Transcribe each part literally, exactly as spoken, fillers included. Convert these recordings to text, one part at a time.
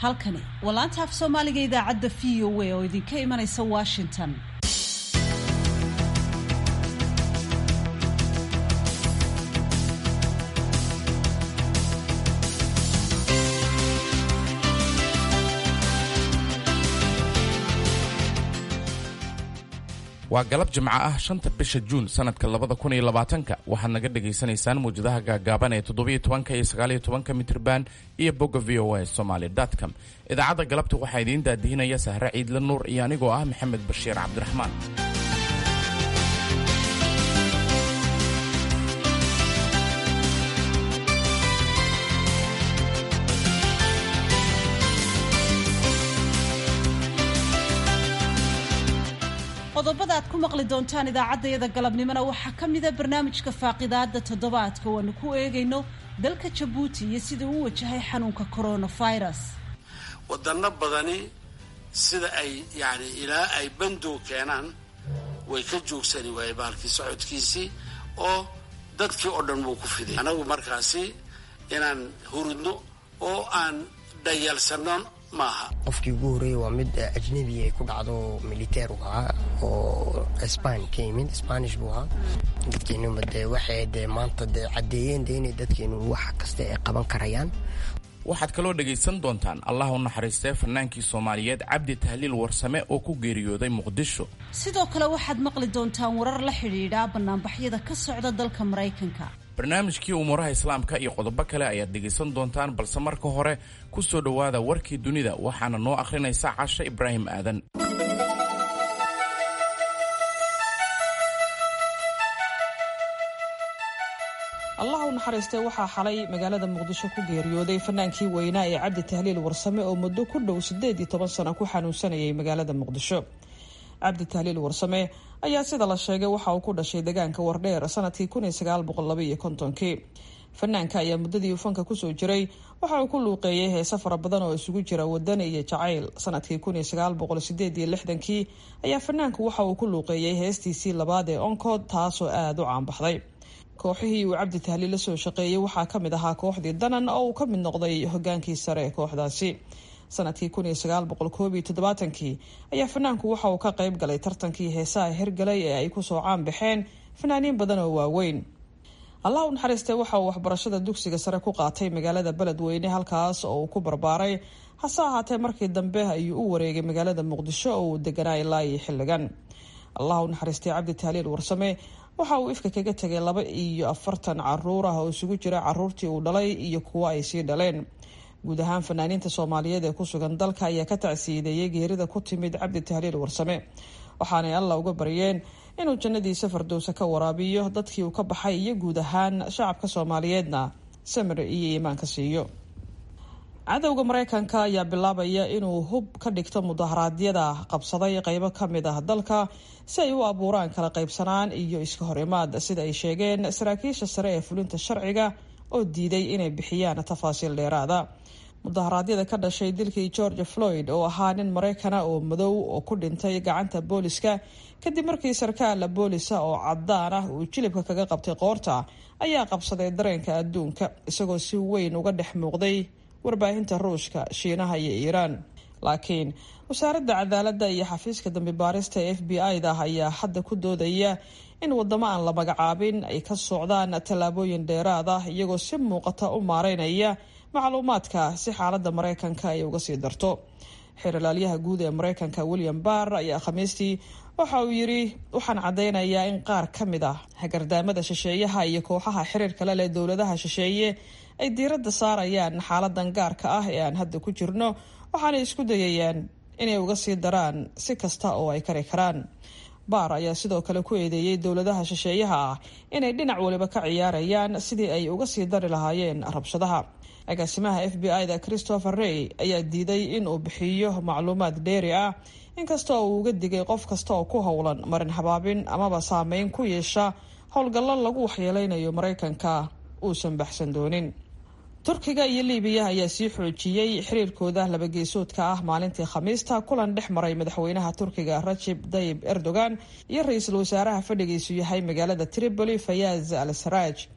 halkani waa laanta af Soomaaliga idaacadda V O A oo idinka imanaysa Washington. waa galab jimco ah shanta bisha Juun sanadka labada kun iyo labaatanka waxaad naga dhageysanaysaan muujadaha gaagaaban ee toddoba iyo toban iyo sagaal iyo toban mitirban iyo bogga v o a somali dot com. idaacadda galabta waxaa idiin daadihinaya Sahre Ciidle Nuur iyo anigoo ah Maxamed Bashiir Cabdiraxmaan. qodobada aad ku maqli doontaan idaacaddayada galabnimona waxaa ka mid ah barnaamijka faaqidaada toddobaadka oo aanu ku eegayno dalka Jabuuti iyo sida uu wajahay xanuunka coronavirus. wadano badani sida ay yani ilaa ay bandow keenaan way ka joogsani waay baalkii socodkiisii oo dadkii oo dhan wuu ku fiday. anagu markaasi inaan hurudno oo aan dhayalsano maaha. qofkii ugu horeeyay waa mid ajnabi ay ku dhacdo militeer ah oo Spain ka yimid Spanish buu ahaa. dadkeenu madee waxay de maanta de cadeeyeen inay dadkeenu wax kasta ay qaban karayaan. waxaad kaloo dhageysan doontaan Allah u naxariistay fanaankii Soomaaliyeed Cabdi Tahliil Warsame oo ku geeriyooday Muqdisho. sidoo kale waxaad maqli doontaan warar la xiriira banaanbaxyada ka socda dalka Mareykanka. barnaamijkii umuuraha islaamka iyo qodobo kale ayaad dhegeysan doontaan, balse marka hore ku soo dhawaada warkii dunida waxaana noo akhrinaysa Casha Ibraahim Aadan. Allah u naxariistay waxaa xalay magaalada Muqdisho ku geeriyooday fanaankii weynaa ee Cabdi Tahliil Warsame oo muddo ku dhow sideed iyo toban sano ku xanuunsanayay magaalada Muqdisho. Cabdi Tahliil Warsame ayaa sida la sheegay waxa uu ku dhashay deegaanka Wardheer sanadkii kun iyo sagaal boqol laba iyo konton-kii. fanaanka ayaa muddadii uu fanka kusoo jiray waxa uu ku luuqeeyay heeso fara badan oo isugu jira wadani iyo jacayl. sanadkii kun iyo sagaal boqol sideed iyo lixdan-kii ayaa fanaanku waxa uu ku luuqeeyay heestiisii labaad ee Onkod taasoo aad u caanbaxday. kooxihii uu Cabdi Tahliil la soo shaqeeyay waxaa ka mid ahaa kooxdii Danan oo uu ka mid noqday hogaankii sare ee kooxdaasi. sanadkii kun iyo sagaal boqol koob iyo toddobaatan-kii ayaa fanaanku waxa uu ka qayb galay tartankii heesaha hirgalay ee ay kusoo caan baxeen fanaaniin badan oo waaweyn. Allah u naxariistay waxa uu waxbarashada dugsiga sare ku qaatay magaalada Beledweyne halkaas oo uu ku barbaaray, hase ahaatee markii dambe ayuu u wareegay magaalada Muqdisho oo uu deganaa ilaa iyo xilligan. Allah u naxariistay Cabdi Tahliil Warsame waxa uu ifka kaga tagay laba iyo afartan caruur ah oo isugu jira caruurtii uu dhalay iyo kuwa ay sii dhaleen. guud ahaan fanaaniinta Soomaaliyeed ee ku sugan dalka ayaa ka tacsiideeyay geerida ku timid Cabdi Tahliil Warsame, waxaana Allah uga baryeen inuu jannadiisa firdowsa ka waraabiyo dadkii uu ka baxay iyo guud ahaan shacabka Soomaaliyeedna samir iyo iimaan ka siiyo. cadowga Mareykanka ayaa bilaabaya inuu hub ka dhigto mudaharaadyada qabsaday qaybo ka mid ah dalka si ay u abuuraan kala qaybsanaan iyo iska hor imaad, sida ay sheegeen saraakiisha sare ee fulinta sharciga oo diiday inay bixiyaan tafaasiil dheeraada. mudaharaadyada ka dhashay dilkii George Floyd oo ahaa nin Mareykana oo madow oo ku dhintay gacanta booliska kadib markii sarkaal boolisa oo cadaan ah uu jilibka kaga qabtay qoorta ayaa qabsaday dareenka adduunka, isagoo si weyn uga dhex muuqday warbaahinta Ruushka, Shiinaha iyo Iiraan. laakiin wasaaradda cadaaladda iyo xafiiska dambi baarista ee F B I-da ayaa hadda ku doodaya in wadamo aan la magacaabin ay ka socdaan tallaabooyin dheeraad ah iyagoo si muuqata u maareynaya macluumaadka si xaaladda Mareykanka ay uga sii darto. xeeralaalyaha guud ee Mareykanka William Barr ayaa Khamiistii waxa uu yiri waxaan cadeynayaa in qaar ka mid ah hagardaamada shisheeyaha iyo kooxaha xiriirka la leh dowladaha shisheeye ay diiradda saarayaan xaaladan gaarka ah ee aan hadda ku jirno, waxaana isku dayayaan inay uga sii daraan si kasta oo ay kari karaan. Barr ayaa sidoo kale ku eedeeyay dowladaha shisheeyaha ah inay dhinac waliba ka ciyaarayaan sidii ay uga sii dari lahaayeen rabshadaha. agaasimaha F B I-da Christopher Wray ayaa diiday in uu bixiyo macluumaad dheeri ah, inkastoo uu uga digay qof kasta oo ku howlan marin habaabin amaba saameyn ku yeesha howlgallo lagu waxyeeleynayo Mareykanka uusan baxsan doonin. Turkiga iyo Liibiya ayaa sii xoojiyay xiriirkooda laba geesoodka ah maalintii Khamiista kulan dhex maray madaxweynaha Turkiga Recep Tayyip Erdogan iyo ra'iisul wasaaraha fadhigiisu yahay magaalada Tripoli Fayez al-Sarraj.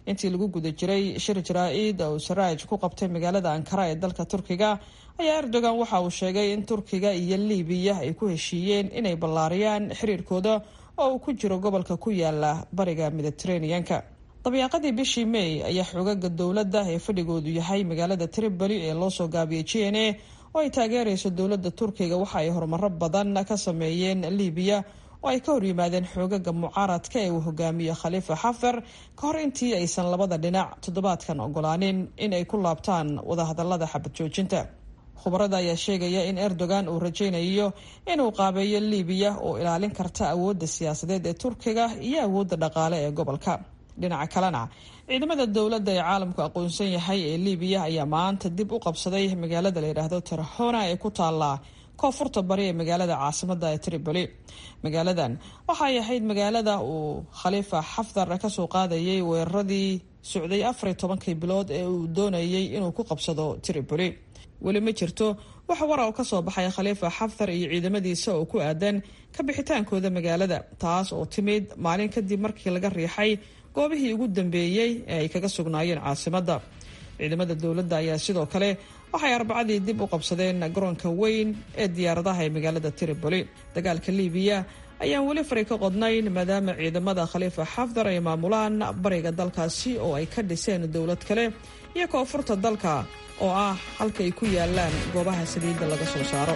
intii lagu guda jiray shir jaraa-id oo saraaj ku qabtay magaalada ankara ee dalka turkiga ayaa erdogan waxa uu sheegay in turkiga iyo liibiya ay ku heshiiyeen inay ballaariyaan xiriirkooda oo uu ku jiro gobolka ku yaala bariga mediterranean-ka. dabiiqadii bishii may ayaa xoogaga dowladda ee fadhigoodu yahay magaalada tripoli ee loo soo gaabiyey g n a oo ay taageerayso dowladda turkiga waxa ay horumaro badan ka sameeyeen liibiya oo ay ka hor yimaadeen xoogaga mucaaradka ee uu hogaamiyo khalifa xaftar ka hor intii aysan labada dhinac toddobaadkan ogolaanin in ay ku laabtaan wadahadalada xabad joojinta. khubarada ayaa sheegaya in erdogan uu rajaynayo inuu qaabeeyo liibiya oo ilaalin karta awoodda siyaasadeed ee turkiga iyo awoodda dhaqaale ee gobolka. dhinaca kalena ciidamada dowladda ee caalamku aqoonsan yahay ee liibiya ayaa maanta dib u qabsaday magaalada la yidhaahdo tarhona ee ku taala koonfurta bari ee magaalada caasimada ee tripoli. magaaladan waxay ahayd magaalada uu khalifa xaftar kasoo qaadayay weeraradii socday afar iyo tobankii bilood ee uu doonayay inuu ku qabsado tripoli. weli ma jirto wax wara oo kasoo baxay khalifa xaftar iyo ciidamadiisa oo ku aadan ka bixitaankooda magaalada, taas oo timid maalin kadib markii laga riixay goobihii ugu dambeeyey ee ay kaga sugnaayeen caasimada. ciidamada dowladda ayaa sidoo kale waxay arbacadii dib u qabsadeen garoonka weyn ee diyaaradaha ee magaalada tripoli. dagaalka liibiya ayaan weli fari ka qodnayn maadaama ciidamada khalifa xaftar ay maamulaan bariga dalkaasi oo ay ka dhiseen dowlad kale iyo koonfurta dalka oo ah halka ay ku yaalaan goobaha saliidda laga soo saaro.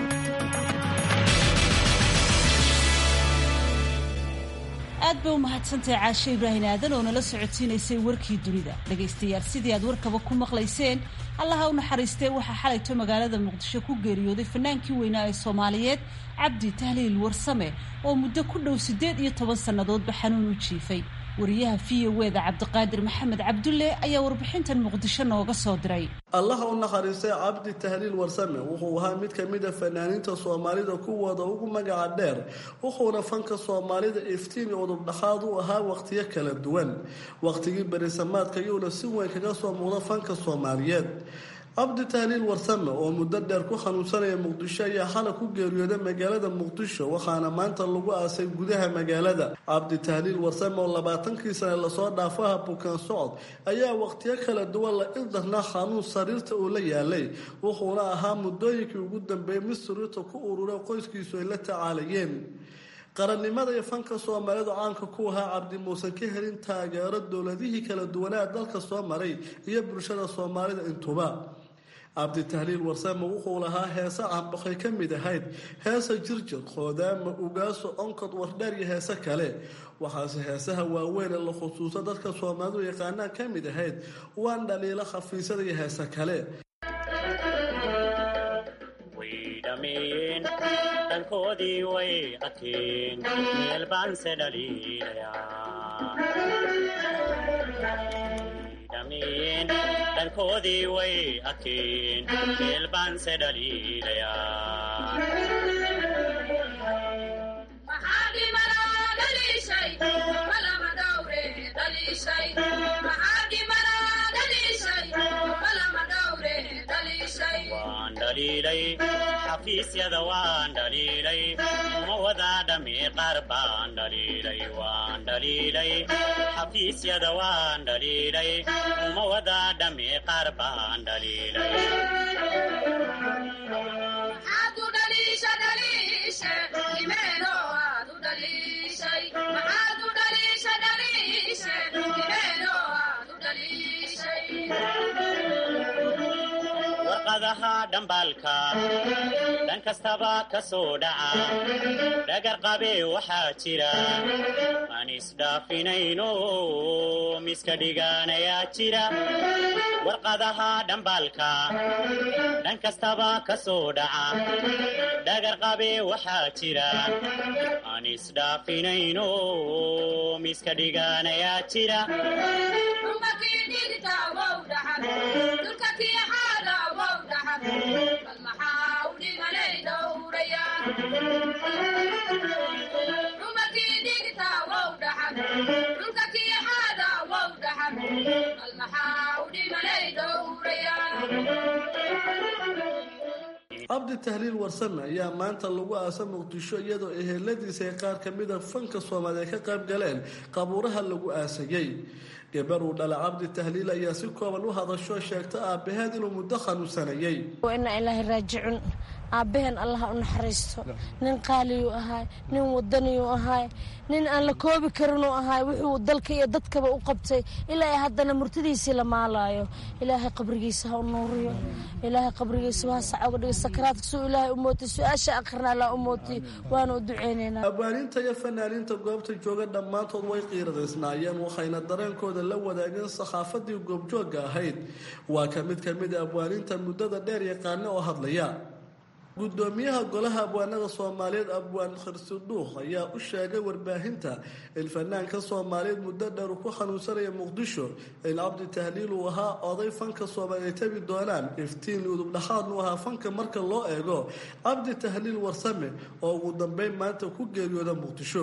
aad bay u mahadsantahay caashe ibraahin aadan oo nala socotiinaysay warkii dunida. dhegaystayaal, sidii aad warkaba ku maqlayseen, allaha u naxariistee waxaa xalayto magaalada muqdisho ku geeriyooday fanaankii weynaa ee soomaaliyeed cabdi tahliil warsame oo muddo ku dhow siddeed iyo toban sannadoodba xanuun u jiifay. wariyaha v o e da cabdiqaadir maxamed cabdulle ayaa warbixintan muqdisho nooga soo diray. allaha u naxariistay cabdi tahliil warsame wuxuu ahaa mid ka mid a fanaaniinta soomaalida kuwooda ugu magaca dheer, wuxuuna fanka soomaalida iftiin iyo udubdhaxaad u ahaa wakhtiyo kala duwan. wakhtigii berisamaadka yuuna si weyn kaga soo muuqda fanka soomaaliyeed. cabdi tahliil warsame oo muddo dheer ku xanuunsanaya muqdisho ayaa xalay ku geeriyooday magaalada muqdisho, waxaana maanta lagu aasay gudaha magaalada. cabdi tahliil warsame oo labaatankii sane lasoo dhaafaha bukaan socod ayaa wakhtiyo kala duwan la ildarnaa xanuun sariirta uu la yaalay, wuxuuna ahaa muddooyinkii ugu dambeeyey mid sariirta ku ururay qoyskiisu ay la tacaalayeen. qarannimada iyo fanka soomaalidu caanka ku ahaa cabdi muusan ka helin taageero dowladihii kala duwanaa dalka soo maray iyo bulshada soomaalida intuba. cabdi tahliil warsame wuxuu lahaa heese canbaqay ka mid ahayd heesa jirjir, qoodaama, ugaaso, onkod, wardheer iyo heese kale. waxaase heesaha waaweyn ee la khusuuso dadka soomaalidu yaqaanaan ka mid ahayd waan dhaliilo, khafiisada iyo heese kale. dhankoodii way adkeen meel baanse dhaliilayaan dhankoodii way adkeen meel baanse dhaliilayaan waan dhaliilay xafiisyada waan dhaliilay ma wadaa dhamee qaar baan dhaliilay waan dhaliilay xafiisyada waan dhaliilay ma wadaa dhamee qaar baan dhaliilay warqadaha dhambaalka dhan kastaba ka soo dhaca dhagar qabee waxaa jira aan isdhaafinayno miska dhigaanayaa jira. warqadaha dhambaalka dhan kastaba ka soo dhaca dhagar qabee waxaa jira aan isdhaafinayno miska dhigaanayaa jira. cabdi tahliil warsame ayaa maanta lagu aasa muqdisho iyadoo eheladiisa ay qaar ka mida fanka soomaaliya ka qayb galeen qabuuraha lagu aasayey gabar uu dhala cabdi tahliil ayaa si kooban u hadasho sheegta aabaheed inuu muddo xanuunsanayay inna ilaahi raajicun aabaheen allah u naxariisto nin qaaliyu ahaay nin wadaniyu ahaay nin aan la koobi karin uu ahaay wuxuu dalka iyo dadkaba u qabtay ilaa haddana murtidiisii la maalaayo ilaahay qabrigiisa ha u nuuriyo ilaahay qabrigiisa ha sacaga dhigo sakaraadka suu ilaahay u mootay su-aasha akhrina la u mootay waana u duceynaynaa abwaaniinta iyo fanaaniinta goobta jooga dhammaantood way qiiradaysnaayeen waxayna dareenkooda la wadaageen saxaafadii goobjoogga ahayd waa ka mid ka mid a abwaaniinta muddada dheer yaqaana oo hadlaya gudoomiyaha golaha abwaanada soomaaliyeed abwaan khirsiduuq ayaa u sheegay warbaahinta in fanaanka soomaaliyeed muddo dheer uu ku xanuunsanaya muqdisho in cabdi tahliil uu ahaa oday fanka soomaaliya ay tabi doonaan iftiin udub dhaxaadnu ahaa fanka marka loo eego cabdi tahliil warsame oo ugu dambeyn maanta ku geeriyooda muqdisho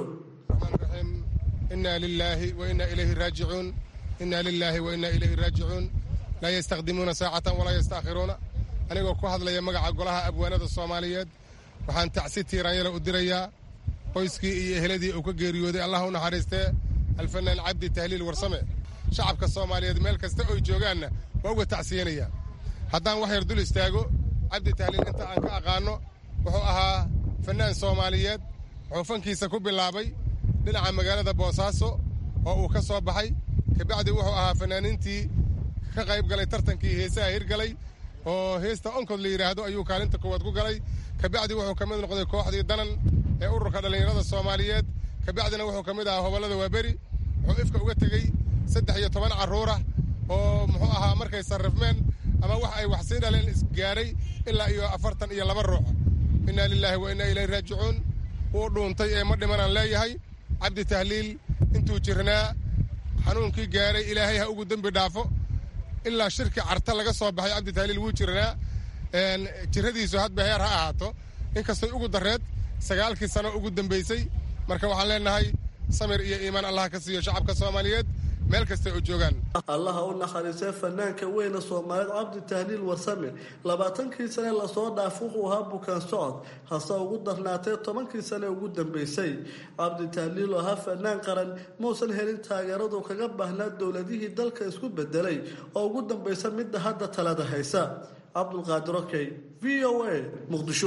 inaa lilaahi wa inaa ilayhi raajicuun inaa lilaahi wa inaa ilayhi raajicuun laa yastaqdimuuna saacatan walaa yastaakhiruuna anigoo ku hadlaya magaca golaha abwaanada soomaaliyeed waxaan tacsi tiiraanyala u dirayaa qoyskii iyo eheladii uu ka geeriyooday allah u naxariistee alfanaan cabdi tahliil warsame shacabka soomaaliyeed meel kasta oy joogaanna waa uga tacsiyanayaa haddaan wax yar dul istaago cabdi tahliil inta aan ka aqaanno wuxuu ahaa fannaan soomaaliyeed wuxuu fankiisa ku bilaabay dhinaca magaalada boosaaso oo uu ka soo baxay kabacdi wuxuu ahaa fannaaniintii ka qayb galay tartankii heesaha hirgalay oo heesta onkod la yidhaahdo ayuu kaalinta koowaad ku galay kabacdi wuxuu ka mid noqday kooxdii danan ee ururka dhallinyarada soomaaliyeed kabacdina wuxuu ka mid ahaa hobollada waaberi wuxuu ifka uga tegey saddex iyo toban carruurah oo muxuu ahaa markay sarrifmeen ama wax ay wax sii dhaleen isgaaray ilaa iyo afartan iyo laba ruux innaa lilaahi wa innaa ilayhi raajicuun wuu dhuuntay ee ma dhimanaan leeyahay cabdi tahliil intuu jirnaa xanuunkii gaaray ilaahay ha ugu dembi dhaafo ilaa shirki carta laga soo baxay cabdi tahliil wuu jirnaa jiradiisu hadba heer ha ahaato inkastoy ugu dareed sagaalkii sano ugu dambaysay marka waxaan leenahay samir iyo iimaan allah ka siiyo shacabka soomaaliyeed meel kasta oo joogaan allaha u naxariistay fanaanka weyne soomaaliyeed cabdi tahliil warsame labaatankii sane lasoo dhaaf wuxuu ahaa bukaan socod hase ugu darnaatee tobankii sane ugu dambaysay cabdi tahliil oo ahaa fanaan qaran muusan helin taageeradu kaga baahnaa dowladihii dalka isku bedelay oo ugu dambaysa midda hadda talada haysa cabdulqaadir okey v o a muqdisho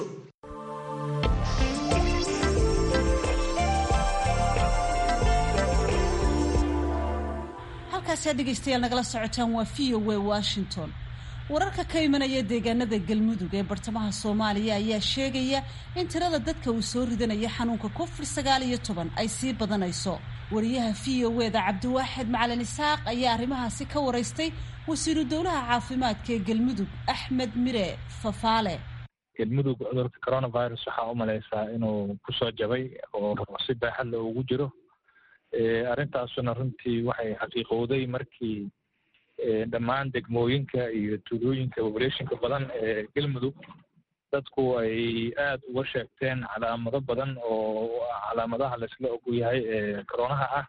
dhegeystayaal nagala socotaan waa v o a washington wararka ka imanaya deegaanada galmudug ee bartamaha soomaaliya ayaa sheegaya in tirada dadka uu soo ridanaya xanuunka covid sagaal iyo toban ay sii badanayso wariyaha v o eda cabdiwaaxid macalin isaaq ayaa arrimahaasi ka waraystay wasiiru dowlaha caafimaadka ee galmudug axmed mire fafaale galmudug cudurka coronavirus waxaa u malaysaa inuu kusoo jabay oo si baaxadla ugu jiro arrintaasuna runtii waxay xaqiiqowday markii dhammaan degmooyinka iyo tuulooyinka populationka badan ee galmudug dadku ay aad uga sheegteen calaamado badan oo calaamadaha laisla og yahay ee koronaha ah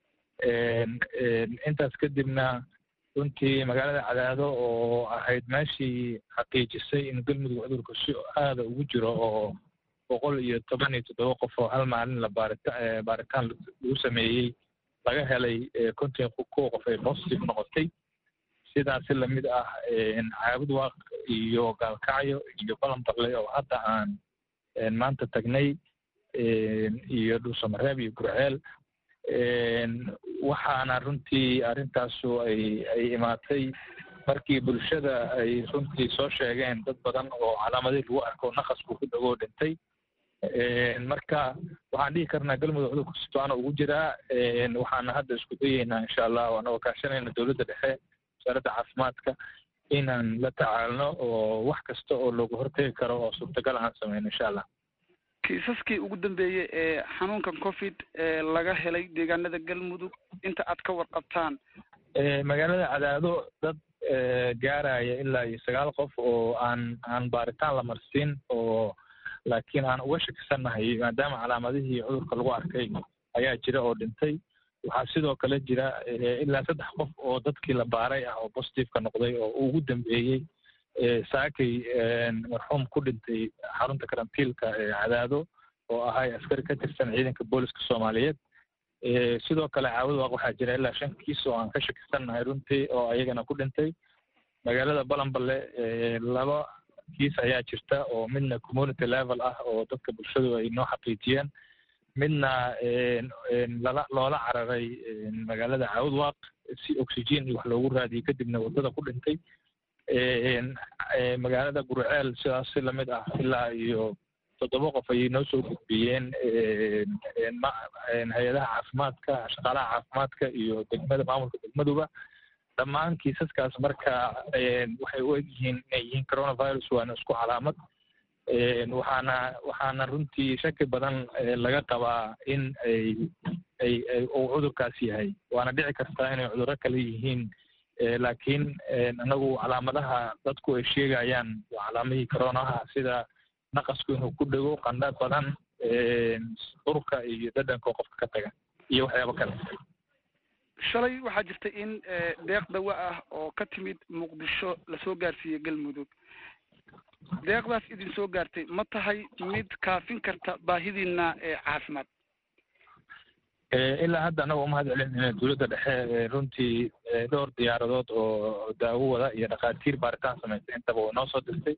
intaas kadibna runtii magaalada cadaado oo ahayd meeshii xaqiijisay in galmudug cudurka si aada ugu jiro oo boqol iyo toban iyo toddoba qof oo hal maalin la baarita baaritaan lagu sameeyey laga helay konton kow qof ay positive noqotay sidaasi lamid ah caabud waaq iyo gaalkacyo iyo balanbarle oo hadda aan maanta tagnay iyo dhuusamareeb iyo gurceel waxaana runtii arrintaasu ay ay imaatay markii bulshada ay runtii soo sheegeen dad badan oo calaamadii lagu arko naqasku ku dhagoo dhintay marka waxaan dhihi karnaa galmudug cudurka sitoana ugu jiraa waxaana hadda isku dayeynaa insha allah anagoo kaashanayna dowladda dhexe wasaaradda caafimaadka inaan la tacaalno oo wax kasta oo looga hortegi karo oo suurtagal aan sameyno insha allah kiisaskii ugu dambeeyey ee xanuunkan covid ee laga helay deegaanada galmudug inta aad ka warqabtaan magaalada cadaado dad gaaraya ilaa iyo sagaal qof oo aan aan baaritaan la marsiin oo laakiin aan uga shakisannahay maadaama calaamadihii cudurka lagu arkay ayaa jira oo dhintay waxaa sidoo kale jira ilaa saddex qof oo dadkii la baaray ah oo positiveka noqday oo ugu dambeeyey saakay marxuum ku dhintay xarunta karantiilka ee cadaado oo ahay askari ka tirsan ciidanka booliska soomaaliyeed. sidoo kale caawada waxaa jira ilaa shan kiis oo aan ka shakisannahay runtii oo ayagana ku dhintay. magaalada balanballe laba kiis ayaa jirta oo midna community level ah oo dadka bulshadu ay noo xaqiijiyeen, midna lala loola cararay magaalada caawdwaaq si oxygen iyo wax loogu raadiyey kadibna waddada ku dhintay. magaalada gurceel sidaas si lamid ah ilaa iyo toddoba qof ayay noo soo gudbiyeen hay-adaha caafimaadka, shaqaalaha caafimaadka iyo degmada maamulka degmaduba. dhammaan kiisaskaas marka waxay u egyihiin inay yihiin coronavirus, waana isku calaamad. waxaana waxaana runtii shaki badan laga qabaa in ay ay ay uu cudurkaas yahay. waana dhici kartaa inay cudurro kale yihiin, laakiin anagu calaamadaha dadku ay sheegayaan waa calaamadihii coronaha, sida naqasku inuu ku dhego, qandha badan, urka iyo dhadhanka qofka ka taga iyo waxyaabo kale. shalay waxaa jirta in deeq dawa ah oo ka timid muqdisho lasoo gaarsiiyey galmudug. deeqdaas idin soo gaartay ma tahay mid kaafin karta baahidiina caafimaad? ilaa hadda anaga umahad celinayna dowladda dhexe runtii dhowr diyaaradood oo daawo wada iyo dhakhaatiir baaritaan samaysay intaba way noo soo dirtay.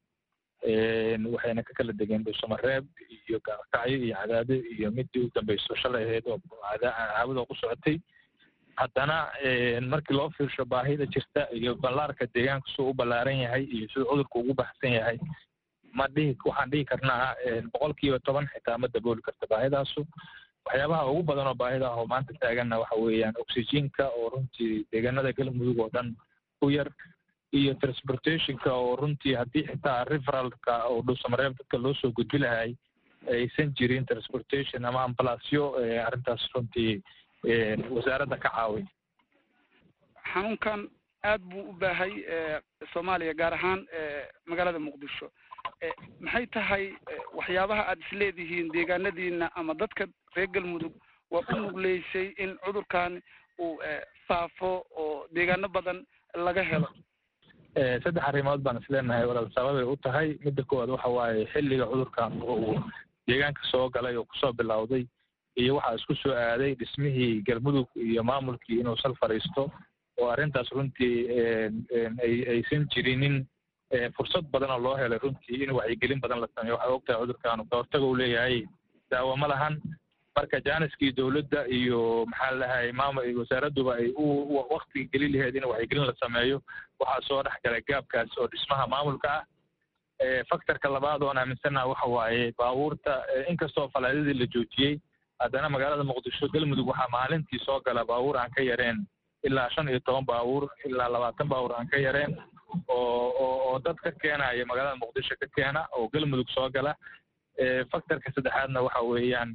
waxayna ka kala degeen dhuusamareeb iyo gaalkacyo iyo cadaado iyo midii u dambayso shalay ahayd oo caawada ku socotay. haddana markii loo fiirsho baahida jirta iyo ballaarka deegaanka suu u ballaaran yahay iyo siduu cudurku ugu baxsan yahay, ma dhihi waxaan dhihi karnaa boqol kiiba toban xitaa ma dabooli karta baahidaasu. waxyaabaha ugu badan oo baahida ah oo maanta taaganna waxa weeyaan oxygenka oo runtii deegaanada galmudug oo dhan ku yar, iyo transportationka oo runtii haddii xitaa referalka oo dhuusamareeb dadka loo soo gudbi lahay aysan jirin transportation ama ambalaasyo arrintaas runtii wasaaradda ka caawiy. xanuunkan aad buu u baahay soomaaliya, gaar ahaan magaalada muqdisho. maxay tahay waxyaabaha aad isleedihiin deegaanadiina ama dadka reer galmudug waa u nugleysay in cudurkan uu faafo oo deegaano badan laga helo? saddex arrimood baan isleenahay walaal sababay u tahay. midda koowaad waxa waaye xilliga cudurkan uu deegaanka soo galay oo kusoo bilowday iyo waxaa isku soo aaday dhismihii galmudug iyo maamulkii inuu sal fadhiisto, oo arrintaas runtii ay aysan jirinin fursad badan oo loo helay runtii in wacyigelin badan la sameeyo. waxaa ogtahay cudurkan kahortaga uu leeyahay daawo ma lahan. marka jaaniskii dowladda iyo maxaa ladahay maamul iyo wasaaradduba ay u waktiga geli lahayd in wacyigelin la sameeyo, waxaa soo dhex galay gaabkaas oo dhismaha maamulka ah. factorka labaad oon aaminsanaha waxa waaye baabuurta, inkastoo falaadadii la joojiyey, haddana magaalada muqdisho galmudug waxaa maalintii soo gala baabuur aan ka yareen ilaa shan iyo toban baabuur ilaa labaatan baabuur aan ka yareen oo oo oo dad ka keenaya magaalada muqdisho ka keena oo galmudug soo gala. factorka saddexaadna waxa weeyaan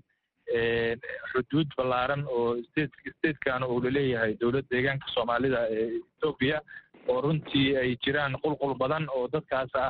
xuduud ballaaran oo state statekan uu laleeyahay dowladda deegaanka soomaalida ee Ethiopia, oo runtii ay jiraan qulqul badan oo dadkaas ah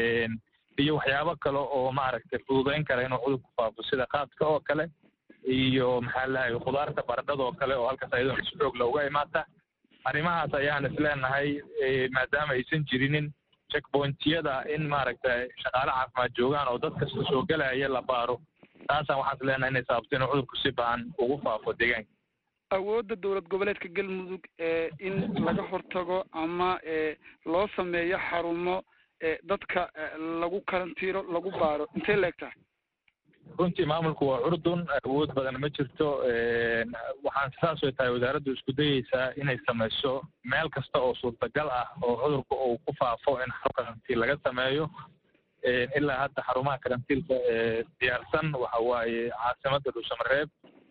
iyo waxyaabo kale oo maaragtay fududeyn kara inuu cudurku faafo, sida qaadka oo kale iyo maxaa lahaye khudaarta baradhada oo kale oo halkaas ayadoo si xoog looga imaata. arrimahaas ayaan isleenahay maadaama aysan jirinin checkpointyada in maaragtay shaqaale caafimaad joogaan oo dad kasta soo gelaya la baaro, taasaan waxaan isleenahay inay sababto inuu cudurku si ba'an ugu faafo deegaanka. awoodda dowlad goboleedka galmudug ee in laga hortago ama loo sameeyo xarumo dadka lagu karantiiro lagu baaro intee la eg tahay? runtii maamulku waa curdun, awood badan ma jirto. waxaan saas way tahay wasaaraddu isku dayeysaa inay samayso meel kasta oo suurtagal ah oo cudurka uu ku faafo in xarun karantiil laga sameeyo. ilaa hadda xarumaha karantiilka diyaarsan waxa waaye caasimadda dhuusamareeb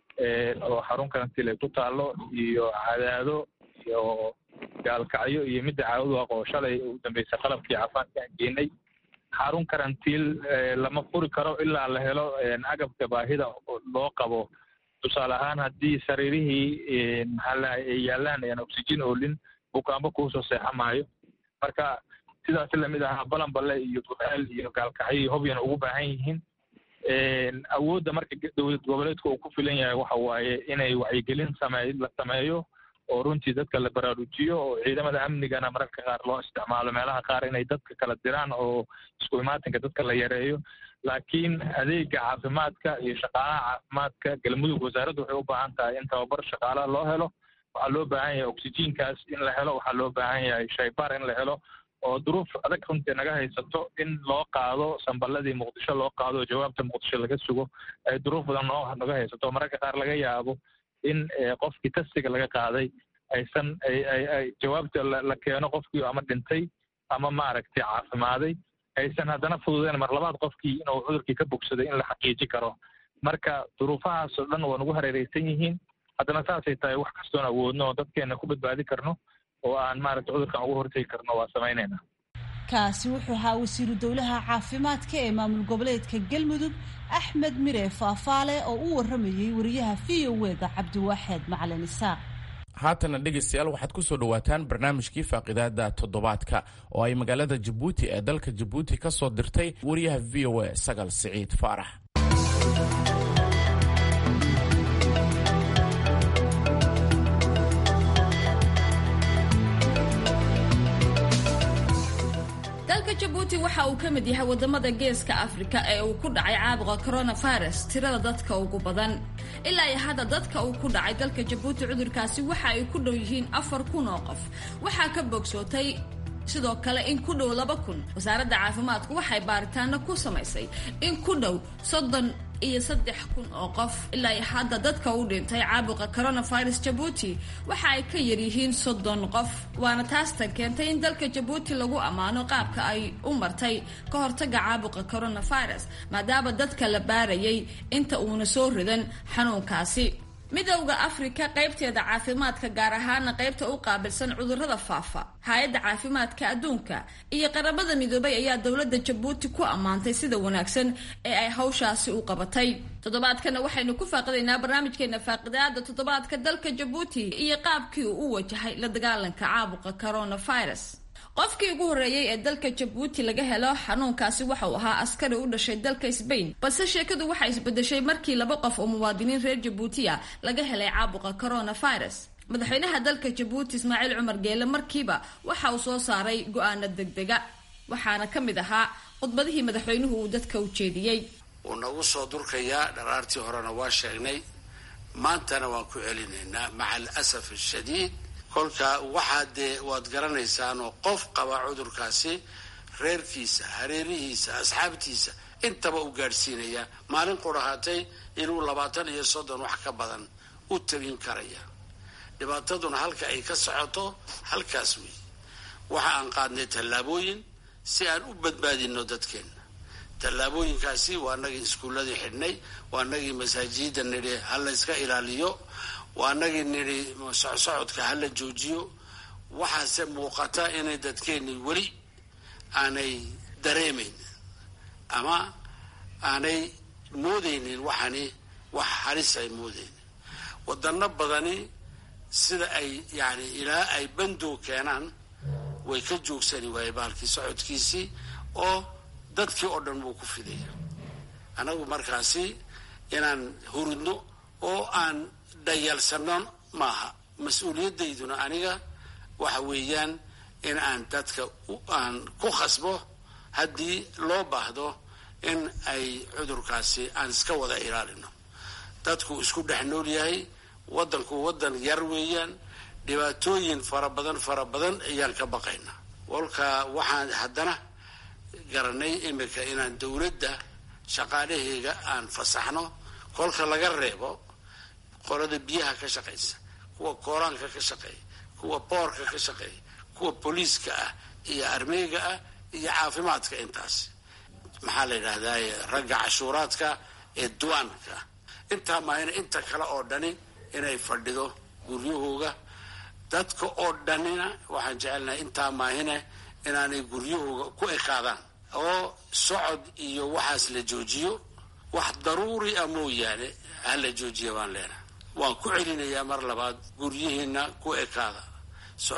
oo xarun karantiil ay ku taalo, iyo cadaado iyo gaalkacyo iyo midda caawdwaaq oo shalay u dambeysay qalabkii caafimaadka aan geenay. xarun karantiil lama furi karo ilaa la helo agabka baahida loo qabo. tusaale ahaan haddii sariirihii maxaa lahay ay yaalaan aan oxygen oolin, bukaanba kuusoo seexan maayo. marka sidaas lamid ahaa balanballe iyo gurceel iyo gaalkacyo iyo hobyana ugu baahan yihiin. awoodda marka dowlad goboleedka uu ku filan yahay waxa waaye inay wacyigelin samey la sameeyo oo runtii dadka la baraarujiyo oo ciidamada amnigana mararka qaar loo isticmaalo meelaha qaar inay dadka kala diraan oo isku imaatinka dadka la yareeyo. laakiin adeega caafimaadka iyo shaqaalaha caafimaadka galmudug wasaaraddu waxay u baahan tahay in tababar shaqaalaha loo helo. waxaa loo baahan yahay oxygenkaas in la helo, waxaa loo baahan yahay shaybaar in la helo, oo duruuf adag runtii naga haysato in loo qaado samballadii muqdisho loo qaado oo jawaabta muqdisho laga sugo ay duruuf badan noo naga haysato. mararka qaar laga yaabo in qofkii tastiga laga qaaday aysan ay ay ay jawaabta la keeno qofkii ama dhintay ama maaragtay caafimaaday, aysan haddana fududeen mar labaad qofkii inuu cudurkii ka bogsaday in la xaqiiji karo. marka duruufahaas oo dhan waa nagu hareeraysan yihiin. haddana saasay tahay wax kastoon awoodno oo dadkeena ku badbaadi karno oo aan maaragtay cudurkan uga hortegi karno waa samaynayna. kaasi wuxuu ahaa wasiiru dowlaha caafimaadka ee maamul goboleedka galmudug axmed mire faafaale oo u waramayey wariyaha v o e da cabdiwaaxeed macalin isaaq. haatana dhegaystayaal waxaad ku soo dhawaataan barnaamijkii faaqidaada toddobaadka oo ay magaalada jabuuti ee dalka jabuuti ka soo dirtay wariyaha v o e sagal siciid faarax. jabuuti waxa uu ka mid yahay wadamada geeska Afrika ee uu ku dhacay caabuqa coronavirus tirada dadka ugu badan. ilaa iyo hadda dadka uu ku dhacay dalka Jabuuti cudurkaasi waxa ay ku dhow yihiin afar kun oo qof. waxaa ka bogsootay sidoo kale in ku dhow laba kun. wasaaradda caafimaadku waxay baaritaano ku samaysay in ku dhow soddon iyo saddex kun oo qof. ilaa iyo hadda dadka u dhintay caabuqa coronavirus Jabuuti waxa ay ka yar yihiin soddon qof. waana taastan keentay in dalka Jabuuti lagu ammaano qaabka ay u martay ka hortagga caabuqa coronavirus maadaama dadka la baarayay inta uuna soo ridan xanuunkaasi. midowda Afrika qaybteeda caafimaadka gaar ahaan qaybta u qaabilsan cudurrada faafa hay'adda caafimaadka adduunka iyo qaramada midoobay ayaa dawladda Jabuuti ku ammaantay sida wanaagsan ee ay hawshaasi u qabatay. toddobaadkana waxaynu ku faaqadaynaa barnaamijkeena faaqidaada toddobaadka dalka Jabuuti iyo qaabkii uu u wajahay la dagaalanka caabuqa coronavirus. qofkii ugu horeeyay ee dalka Jabuuti laga helo xanuunkaasi waxa uu ahaa askari u dhashay dalka Spain, balse sheekadu waxay isbedeshay markii laba qof oo muwaadiniin reer Jabuuti ah laga helay caabuqa coronavirus. madaxweynaha dalka Jabuuti Ismaaciil Cumar Geele markiiba waxa uu soo saaray go'aano degdega, waxaana ka mid ahaa khudbadihii madaxweynuhu uu dadka u jeediyey. uu nagu soo durkayaa dharaartii horena waa sheegnay, maantana waan ku celinaynaa macal asaf shadiid. kolka waxaa dee waad garanaysaan oo qof qaba cudurkaasi reerkiisa, hareerihiisa, asxaabtiisa intaba u gaadhsiinaya. maalin qurahaatay inuu labaatan iyo soddon wax ka badan u tabin karaya. dhibaataduna halka ay ka socoto halkaas wey. waxa aan qaadnay tallaabooyin si aan u badbaadino dadkeena. tallaabooyinkaasi waa nagii iskuulladii xidhnay, waa nagii masaajida nidhi ha la iska ilaaliyo, waa nagii nidhi socsocodka ha la joojiyo. waxaase muuqata inay dadkeennii weli aanay dareemayn ama aanay moodaynin waxani wax halis ay moodaynin. wadano badani sida ay yani ilaa ay bandow keenaan way ka joogsani waaye baalkii socodkiisii oo dadkii oo dhan buu ku fidaya. anagu markaasi inaan hurudno oo aan dhayalsano maaha. mas-uuliyadayduna aniga waxa weeyaan in aan dadka aan ku khasbo haddii loo baahdo in ay cudurkaasi aan iska wada ilaalino. dadku isku dhex nool yahay, waddanku waddan yar weeyaan, dhibaatooyin fara badan fara badan ayaan ka baqaynaa. walka waxaan haddana garanay imika inaan dawladda shaqaalaheega aan fasaxno, kolka laga reebo qolada biyaha ka shaqaysa, kuwa kooraanka ka shaqeeya, kuwa boorka ka shaqeeya, kuwa booliiska ah iyo armeyga ah iyo caafimaadka. intaas maxaa la yidhaahdaa ragga cashuuraadka ee duwaanka. intaa maahina inta kale oo dhani inay fadhido guryahooga. dadka oo dhanina waxaan jecelnahay intaa maahina inaanay guryahooga ku ekaadaan oo socod iyo waxaas la joojiyo. wax daruuri ah mooyaane ha la joojiya baan leenahay. waan ku celinayaa mar labaad, guryihiina ku ekaada,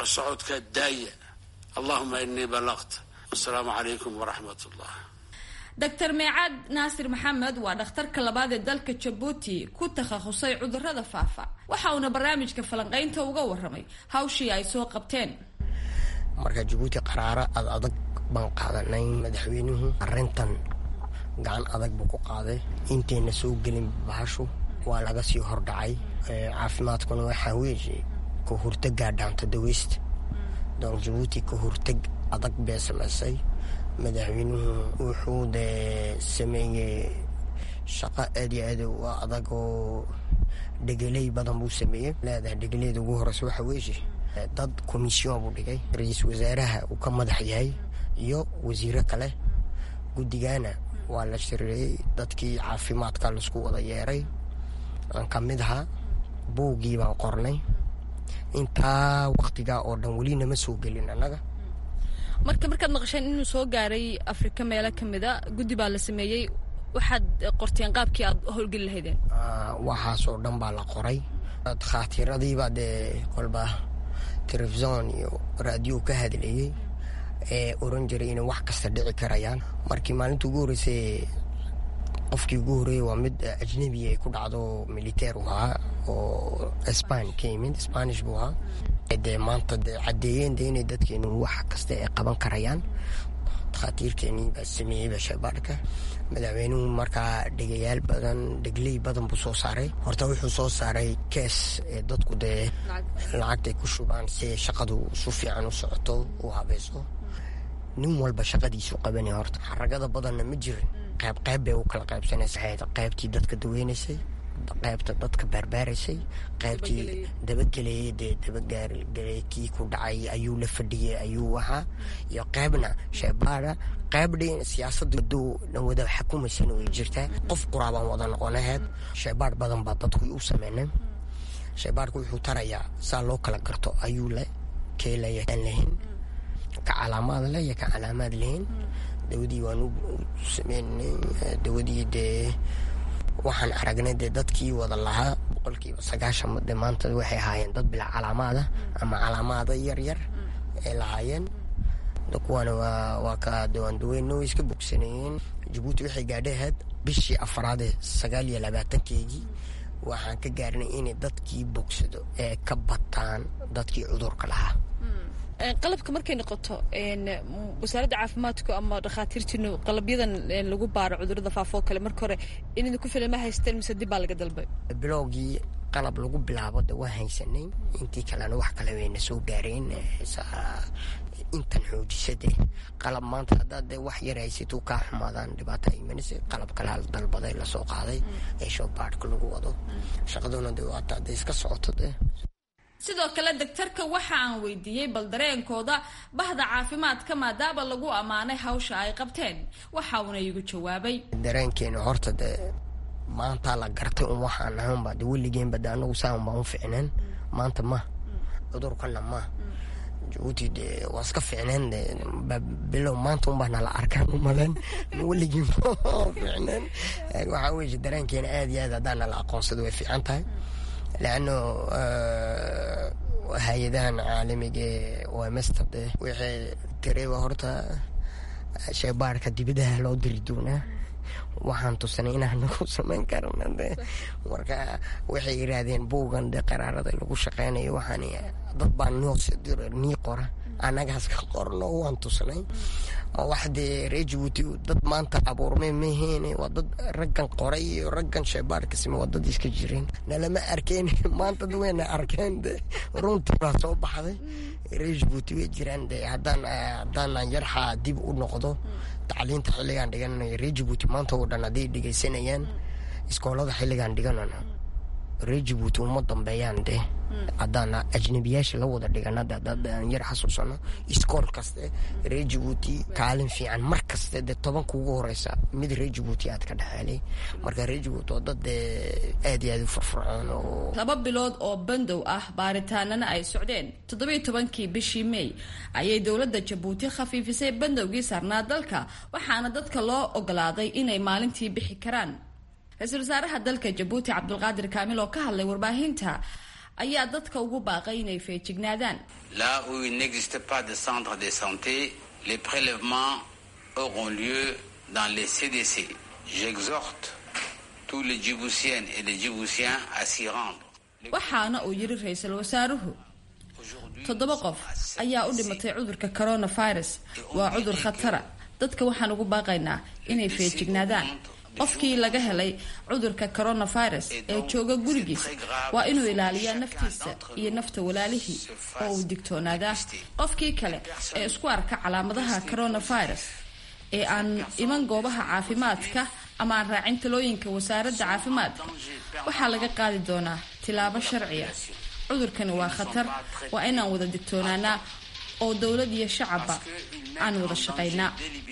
socsocodka daaya. allahuma inii balaqt. wasalaamu calaykum waraxmat ullah. doctor meecad naasir maxamed waa dhakhtarka labaad ee dalka Djibouti ku takhasusay cudurrada faafa waxa uuna barnaamijka falanqaynta uga warramay hawshii ay soo qabteen. marka Djibouti qaraara adag baan qaadanay madaxweynuhu arrintan gacan adag buu ku qaaday inteena soo gelin bahashu waa laga sii hordhacay caafimaadkuna waxa weeye ku hortaga dhaanta daweysta doon Djibouti ku hortag adag bee samaysay madaxweynuhu wuxuu de sameeyay shaqo aad iyo aad u adag oo degelay badan buu sameeyay leedahay degeleeda ugu horeysa waxa weeye dad komisyon buu dhigay ra'iisul wasaaraha uu ka madax yahay iyo wasiiro kale guddigana waa la shiriyay dadkii caafimaadka la isku wada yeeray aan kamid ahaa buugii baan qornay inta waqtiga oo dhan wali nama soo gelin anaga marka markaad maqasheen inuu soo gaaray Afrika meelo kamida guddi baa la sameeyay waxaad qorteen qaabkii aad howlgal lahaydeen waxaas oo dhan baa la qoray khatiiradii baa de kolba television iyo radio ka hadlayay ee oran jiray in wax kasta dhici karayaan markii maalintii ugu horeysay qofkii ugu horeeyay waa mid ajnabi ay ku dhacdo military waa oo Spain keemin Spanish buu ahaa de maanta de cadeeyeen inay dadkeenu wax kasta ay qaban karayaan khatiirkeeni baa sameeyay bashabarka madaxweynuhu markaa dhigayaal badan dhigley badan buu soo saaray horta wuxuu soo saaray kees ee dadku de lacagta ku shubaan si shaqadu si fiican u socoto oo habeeso nin walba shaqadiisu qabanay horta xaragada badanna ma jirin qayb qayb bay u kala qaybsanaysay qaybtii dadka daweynaysay qaybta dadka barbaaraysay qaybtii dabadgelay dabagaargalay kii ku dhacay ayuu la fadhiyay ayuu waxa iyo qaybna sheebaara qaybdii siyaasaddu wada xukuumaysan oo jirta qof quraaban wada noqonaheed sheebaar badan baa dadku u sameeyeen sheebaarku wuxuu tarayaa saa loo kala garto ayuu la keelayaa lahayn ka calaamad leh iyo ka calaamad lahayn dawadii waanu sameynay dawadii de waxaan aragnay dadkii wada lahaa boqolkiiba sagaashan maanta waxay ahaayeen dad bila calaamada ama calaamada yar yar ee lahaayeen kuwana waa waa ka dawaan daweyno iska bogsanayeen Djibouti waxay gaadhay bishii afraad ee sagaal iyo labaatan-keedii waxaan ka gaarnay in dadkii bogsado ee ka bataan dadkii cudurka lahaa qalabka markay noqoto een wasaaradda caafimaadku ama dhakhaatiirtiinu qalabyadan lagu baaro cudurrada faafo kale marka hore inay ku filan ma haysteen mise dib baa laga dalbay bilowgii qalab lagu bilaabo waa haysanay intii kalena wax kale wayna soo gaareen intan xoojisade qalab maanta hadda wax yar haysato ka xumaadaan dhibaato ay imanaysa qalab kale dalbaday la soo qaaday ee soo baarka lagu wado shaqaduna waa taada iska socoto sidoo kale daktarka waxa aan weydiiyay bal dareenkooda bahda caafimaadka maadaama lagu amaanay hawsha ay qabteen waxa uu igu jawaabay dareenkeena horta de maanta la gartay oo waxaan ahaan baa weligeen badaanagu saan baan u fiicnaan maanta ma cudurkana ma Djibouti de waska fiicnaan de bilow maanta un baan la arkaan u malan weligeen fiicnaan waxa weeye dareenkeena aad iyo aad hadaan la aqoonsado way fiican tahay لأنه هايدان عالمي ومستد وحي تريبا هورتا شيبار كدبده لو دريدونا waxaan tusanay inaan ku sameyn karno marka waxay yiraahdeen buugan de qaraarada lagu shaqeynayo waxaan dad baan noo nii qora anagaas ka qorno waan tusanay waxde Djibouti dad maanta abuurmay meeheen waa dad raggan qoray iyo raggan sheebaarka sima wadad iska jireen nalama arkeen maanta dadweyna arkeen runtii baa soo baxday Djibouti way jiraan de haddaan haddaan yarxa dib u noqdo tacliinta xilligan dhiganay Djibouti maanta oo dhan hadii dhigaysanayaan iskoolada xilligan dhiganana Djibouti uma dambeeyaan de haddaan ajnabiyaasha la wada dhiganada dad yar xasuusano iskool kasta Djibouti kaalin fiican mar kasta de toban kuugu horeysa mid Djibouti aad ka dhaxalay marka Djibouti oo dad aad iyo aad u furfuraan oo laba bilood oo bandow ah baaritaanana ay socdeen toddoba iyo tobankii bishii May ayay dawladda Djibouti khafiifisay bandowgii saarnaa dalka waxaana dadka loo ogolaaday inay maalintii bixi karaan ra'iisul wasaaraha dalka Djibouti Abdulqaadir Kaamil oo ka hadlay warbaahinta ayaa dadka ugu baaqay inay feejignaadaan. Là où il n'existe pas de centre de santé, les prélèvements auront lieu dans les C D C. J'exhorte tous les Djiboutiennes et les Djiboutiens à s'y rendre. waxaana uu yiri ra'iisul wasaaruhu toddoba qof ayaa u dhimatay cudurka coronavirus waa cudur khatara dadka waxaan ugu baaqaynaa inay feejignaadaan qofkii laga helay cudurka coronavirus ee jooga gurigiisa waa inuu ilaaliyaa naftiisa iyo nafta walaalihii oo uu digtoonaadaa qofkii kale ee isku arka calaamadaha coronavirus ee aan iman goobaha caafimaadka ama aan raacin talooyinka wasaaradda caafimaadka waxaa laga qaadi doonaa tilaabo sharciya cudurkani waa khatar waa inaan wada digtoonaanaa oo dowlad iyo shacabba aan wada shaqaynaa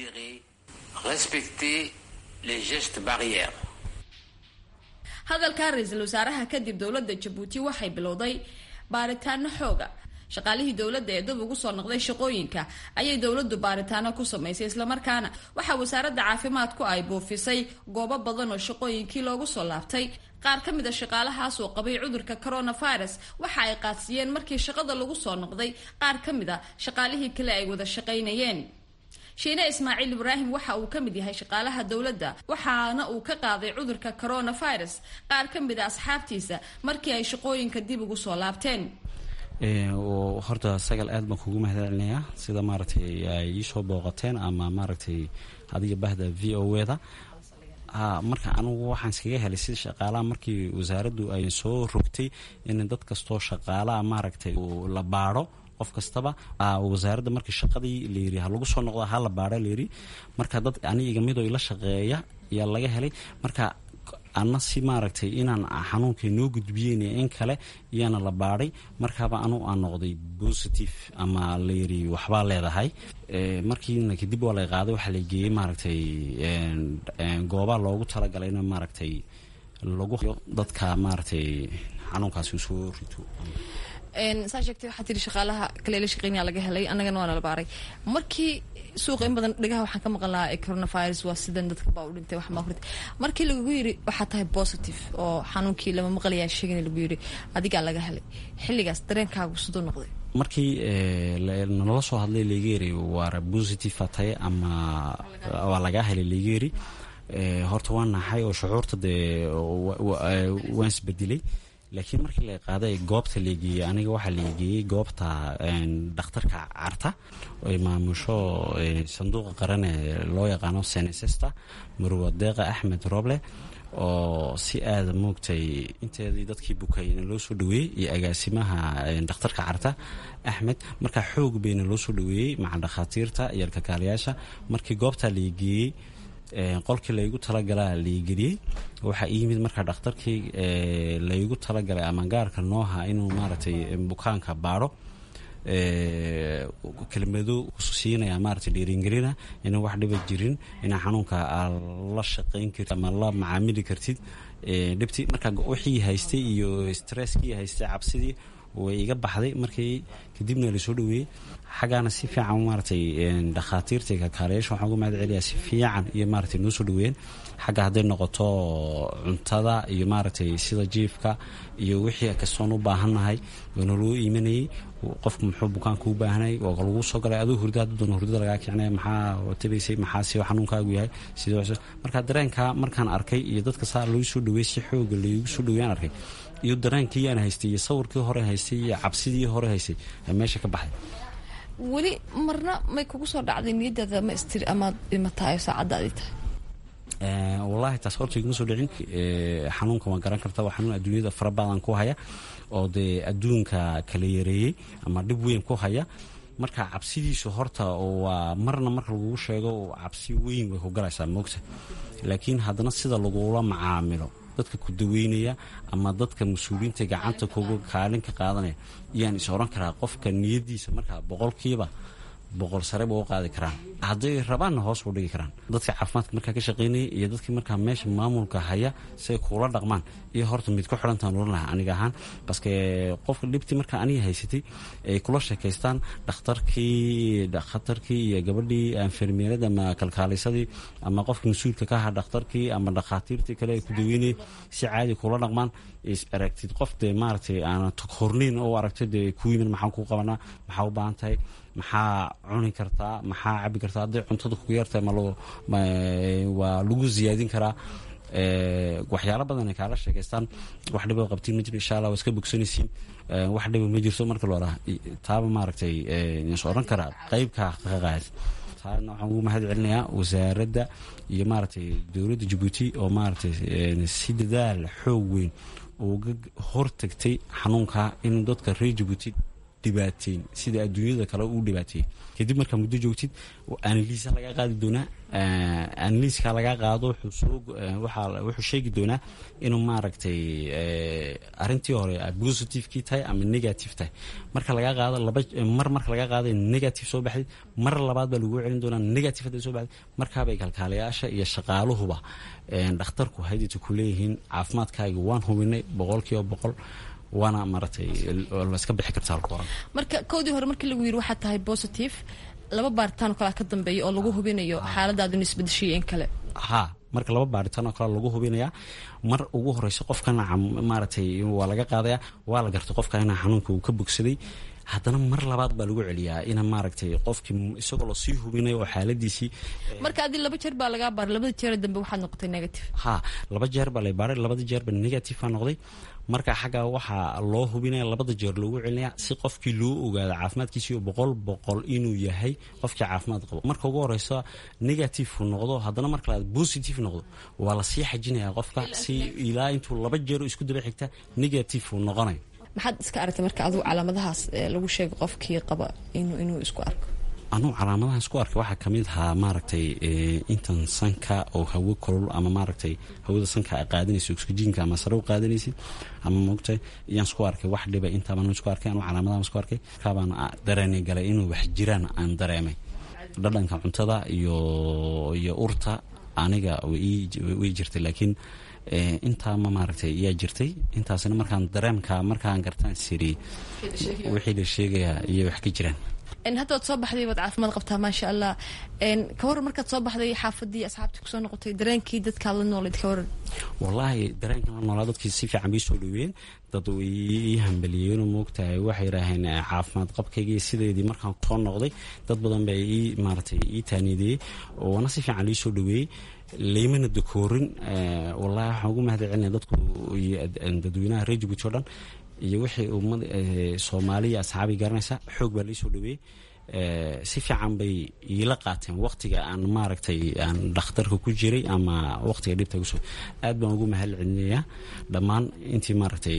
hadalka ra'iisul wasaaraha kadib dowladda Jabuuti waxay bilowday baaritaano xooga shaqaalihii dowladda ee dib ugu soo noqday shaqooyinka ayay dowladdu baaritaano ku samaysay isla markaana waxa wasaaradda caafimaadku ay boofisay goobo badan oo shaqooyinkii loogu soo laabtay qaar ka mid ah shaqaalahaas oo qabay cudurka coronavirus waxa ay qaadsiiyeen markii shaqada lagu soo noqday qaar ka mid ah shaqaalihii kale ay wada shaqaynayeen shiine ismaaciil ibraahim waxa uu ka mid yahay shaqaalaha dowladda waxaana uu ka qaaday cudurka coronavirus qaar ka mid ah asxaabtiisa markii ay shaqooyinka dib ugu soo laabteen horta sagal aad baan kugu mahadcelinayaa sida maaragtay ay ii soo booqateen ama maaragtay adiga bahda v o da marka anugu waxaan iskaga helay sida shaqaalaha markii wasaaraddu ay soo rogtay in dad kastoo shaqaalaha maaragtay la baadho qof kastaba wasaaradda markii shaqadii la yiri ha lagu soo noqdo ha la baadho la yiri marka dad aniga mid oo ila shaqeeya ayaa laga helay marka ana si maaragtay inaan xanuunkay noo gudbiyeen in kale iyana la baadhay markaaba anu aan noqday positive ama la yiri waxbaa leedahay markiina kadib waa la qaaday waxa la geeyey maaragtay goobaha loogu talagalay in maaragtay lagu dadka maaragtay xanuunkaasi soo rito saa sheegtay waxaa tiri shaqaalaha kale la shaqeynaya laga helay annagana waana la baaray markii suuqa in badan dhagaha waxaan ka maqan lahaa coronavirus waa sidan dadka baa u dhintay wax ma hurtay markii lagu yiri waxaa tahay positive oo xanuunkii lama maqlayaa sheegin lagu yiri adigaa laga helay xilligaas dareenkaagu sidoo noqday markii nala soo hadlay laga yiri waa positive tahay ama waa laga helay laga yiri horta waan naxay oo shucuurta de waan isbedelay laakiin markii la qaaday goobta la geeyay aniga waxa la geeyay goobta dhakhtarka carta oo maamusho sanduuqa qaran ee loo yaqaano Senesesta Marwa Deeqa Axmed Roble oo si aad moogtay inteedii dadkii bukayna loo soo dhaweeyay iyo agaasimaha dhakhtarka carta Axmed marka xoog bayna loo soo dhaweeyay maca dhakhaatiirta iyo kalkaaliyaasha markii goobta la geeyay qolkii laygu talagalaa liigeliyey waxaa ii yimid markaa dhakhtarkii laygu talagalay ama gaarka nooha inuu maaragtay bukaanka baadho kelmado siinaya maaragtay dhiiringelina inaan wax dhiba jirin inaa xanuunka la shaqayn kartid ama la macaamili kartid dhibti markaa wixii haystay iyo stresskii haystay cabsidii way iga baxday markii kadibna la soo dhaweeyay xagaana si fiican maaragtay dhakhaatiirta kalkaaliyaasha waxaan ugu mahad celiyaa si fiican iyo maaragtay noo soo dhaweeyeen xagga hadday noqoto cuntada iyo maaragtay sida jiifka iyo wixii kastoon u baahannahay waana loo iimanayay qofku muxuu bukaanka u baahanay oo lagu soo galay aduu hurda hadduu doono hurdada lagaa kicinaya maxaa tabaysay maxaa si xanuunkaagu yahay sidoo marka dareenka markaan arkay iyo dadka saa loo soo dhaweeyay si xooga loogu soo dhaweeyaan arkay iyo dareenkii aan haystay iyo sawirkii hore haystay iyo cabsidii hore haystay meesha ka baxay weli marna may kugu soo dhacday niyadaada ma istir ama dhimataay saacadaadii tahay wallaahi taas horta iguma soo dhicin xanuunka waan garan kartaa waa xanuun adduunyada fara badan ku haya oo dee adduunka kala yareeyey ama dhib weyn ku haya marka cabsidiisu horta waa marna marka lagugu sheego cabsi weyn way ku galaysaa moogta laakiin haddana sida lagula macaamilo dadka ku daweynaya ama dadka mas-uuliyiinta gacanta kuga kaalin ka qaadanaya iyaan is oran karaa qofka niyadiisa markaa boqolkiiba boqol sare ba u qaadi karaan hadday rabaanna hoos u dhigi karaan dadka caafimaadka markaa ka shaqaynaya iyo dadkii markaa meesha maamulka haya say kuula dhaqmaan iyo horta mid ku xidhantaan oran lahaa aniga ahaan baske qofka dhibtii markaa aniga haysatay ay kula sheekaystaan dhakhtarkii dhakhtarkii iyo gabadhii anfermeerada ama kalkaalisadii ama qofka mas-uulka ka ahaa dhakhtarkii ama dhakhaatiirtii kale ay ku daweynayay si caadi kula dhaqmaan is aragtid qof dee maaragtay aan horniin oo aragtid dee ku yimid maxaan ku qabanaa maxaa u baahan tahay maxaa cuni kartaa maxaa cabi kartaa hadday cuntada kugu yartahay ma loo waa lagu ziyaadin karaa waxyaalo badan ay kaala sheekaystaan wax dhibo qabtiin ma jiro insha allah waa iska bogsanaysiin wax dhibo ma jirto marka loo dhaha taaba maaragtay is odhan karaa qaybkaa ka qaad taana waxaan ugu mahad celinayaa wasaaradda iyo maaragtay dowladda Djibouti oo maaragtay si dadaal xoog weyn uga hortagtay xanuunka in dadka reer Djibouti dhibaateen sida adduunyada kale u dhibaateen kadib marka muddo joogtid analysis laga qaadi doonaa analysis ka laga qaado wuxuu waxa wuxuu sheegi doonaa inuu maaragtay arintii hore positive ki tahay ama negative tahay marka laga qaado laba mar marka laga qaado negative soo baxay mar labaad baa lagu celin doonaa negative soo baxay marka bay kalkaaliyaasha iyo shaqaaluhuba dhakhtarku haydii ku leeyihiin caafimaadkaaga waan hubinay boqolkiiba boqol waana maratay la iska bixi kartaa qoran marka koodii hore markii lagu yiri waxa tahay positive laba baaritaan kala ka dambeeyo oo lagu hubinayo xaaladaadu nisbadashii in kale ha marka laba baaritaan kala lagu hubinaya mar ugu horeyso qofkan maratay waa laga qaadaya waa la gartay qofka inaa xanuunka uu ka bogsaday haddana mar labaad baa lagu celiyaa ina maaragtay qofkii isagoo la sii hubinayo oo xaaladiisii marka adii laba jeer baa laga baaray labada jeer dambe waxaad noqotay negative ha laba jeer baa la baaray labada jeer baa negative ah noqday marka xaga waxa loo hubinaya labada jeer lagu celinaya si qofkii loo ogaado caafimaadkiisa boqol boqol inuu yahay qofkii caafimaad qabo marka ugu horeyso negative uu noqdo haddana marka la positive noqdo waa la sii xajinaya qofka si ilaa intuu laba jeer isku daba xigta negative uu noqonayo maxaad iska aragtay marka adigu calaamadahaas lagu sheego qofkii qaba inuu inuu isku arko anu calaamadaha isku arkay waxa kamid ahaa maaragtay intan sanka oo hawo kulul ama maaragtay hawada sanka ay qaadanayso oxygen-ka ama sare u qaadanayso ama moogtay iyaan isku arkay wax dhiba inta baan isku arkay anu calaamadaha isku arkay ka baan dareenay galay inuu wax jiraan aan dareemay dhadhanka cuntada iyo iyo urta aniga way jirtay laakiin intaa ma maaragtay yaa jirtay intaasina markaan dareemka markaan gartaan siri wixii la sheegayaa iyo wax ka jiraan in hadda soo baxday wad caafimaad qabtaa ma sha Allah in ka war markaad soo baxday xaafadii asxaabtii ku soo noqotay dareenkii dadka la noolid ka war wallahi dareenka la noolad dadkii si fiican bay soo dhaweeyeen dad way hambaliyeen oo moogtahay waxay raaheen caafimaad qabkayga sideedii markaan soo noqday dad badan bay ii maartay ii taanidee oo wana si fiican lii soo dhaweeyay leemana dakoorin wallahi waxaan ugu mahad celinay dadku dadweynaha reer Djibouti oo dhan iyo wixii ummad Soomaaliya asxaabi garanaysa xoog baa la soo dhaweeyay si fiican bay ila qaateen waqtiga aan maaragtay aan dhakhtarka ku jiray ama waqtiga dhibta ku soo aad baan ugu mahad celinayaa dhammaan intii maaragtay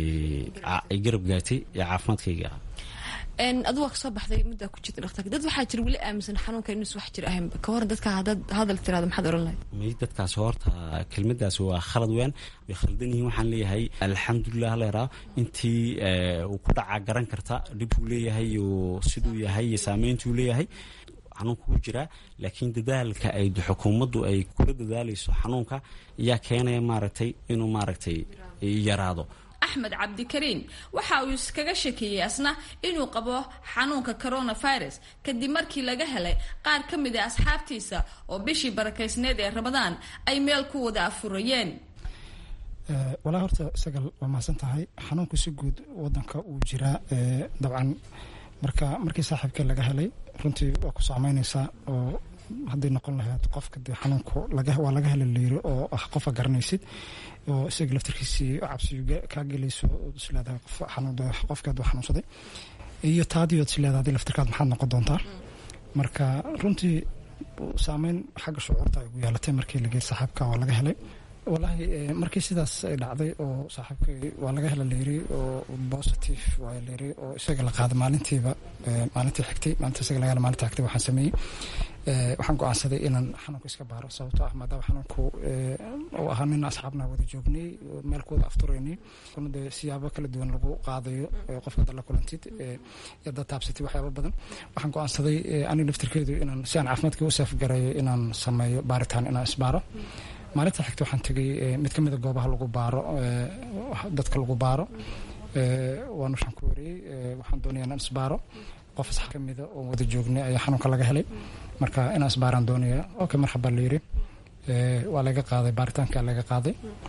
ay garab gaartay caafimaadkayga ان ادوك صباح ذي مده ku jirta dhakhtarka dad waxa jir wali aaminsan xanuunka inuu wax jir ahayn ka hor dadka hadal tiraado maxad oran lahayd may dadkaas horta kelmadaas waa khalad weyn way khaldan yihiin waxaan leeyahay alxamdulillah leeraa intii uu ku dhaca garan karta dib uu leeyahay oo sidoo yahay saameyntu leeyahay xanuunku ku jira laakiin dadaalka ay xukuumaddu ay kula dadaalayso xanuunka ayaa keenaya maaragtay inuu maaragtay yaraado أحمد عبد كريم waxa uu iskaga shakiyay asna inuu qabo xanuunka coronavirus kadib markii laga helay qaar kamid ah asxaabtiisa oo bishii barakeysneed ee Ramadaan ay meel ku wada afurayeen ee wala horta sagal waa maasan tahay xanuunku si guud wadanka uu jira ee dabcan marka markii saaxiibka laga helay runtii waa ku saameynaysa oo haddii noqon lahayd qofka dee xanuunku laga waa laga helay leeyo oo ah qofka garanaysid oo isaga laftirkiisii cabsiga ka gelayso islaadaha qof xanuunada qofka dad xanuunsaday iyo taadiyo islaadaha laftirkaad maxad noqon doontaa marka runtii saameyn xagga shucuurta ay u yeelatay markii laga saaxiibka waa laga helay wallahi markii sidaas ay dhacday oo saaxiibka waa laga helay leeyo oo positive waa leeyo oo isaga la qaaday maalintiiba maalintii xigtay maalintii isaga laga helay maalintii xigtay waxaan sameeyay waxaan go'aansaday inaan xanuunka iska baaro sababtoo ah maadaama xanuunku oo ahaa nin asxaabna wada joognay meel ku wada aftureynay kuna dee siyaabo kala duwan lagu qaadayo qofka dad la kulantid iyo dad taabsatay waxyaabo badan waxaan go'aansaday aniga laftirkeedu inaan si aan caafimaadka u saafgarayo inaan sameeyo baaritaan inaan isbaaro maalinta xigta waxaan tagay mid ka mid ah goobaha lagu baaro dadka lagu baaro waan waxaan ku wareeyay waxaan doonayaa inaan isbaaro qof sax kamida oo wada joognay ayaa xanuunka laga helay marka inaan isbaaran doonaya okay marxaba la yiri ee waa laga qaaday baaritaanka laga qaaday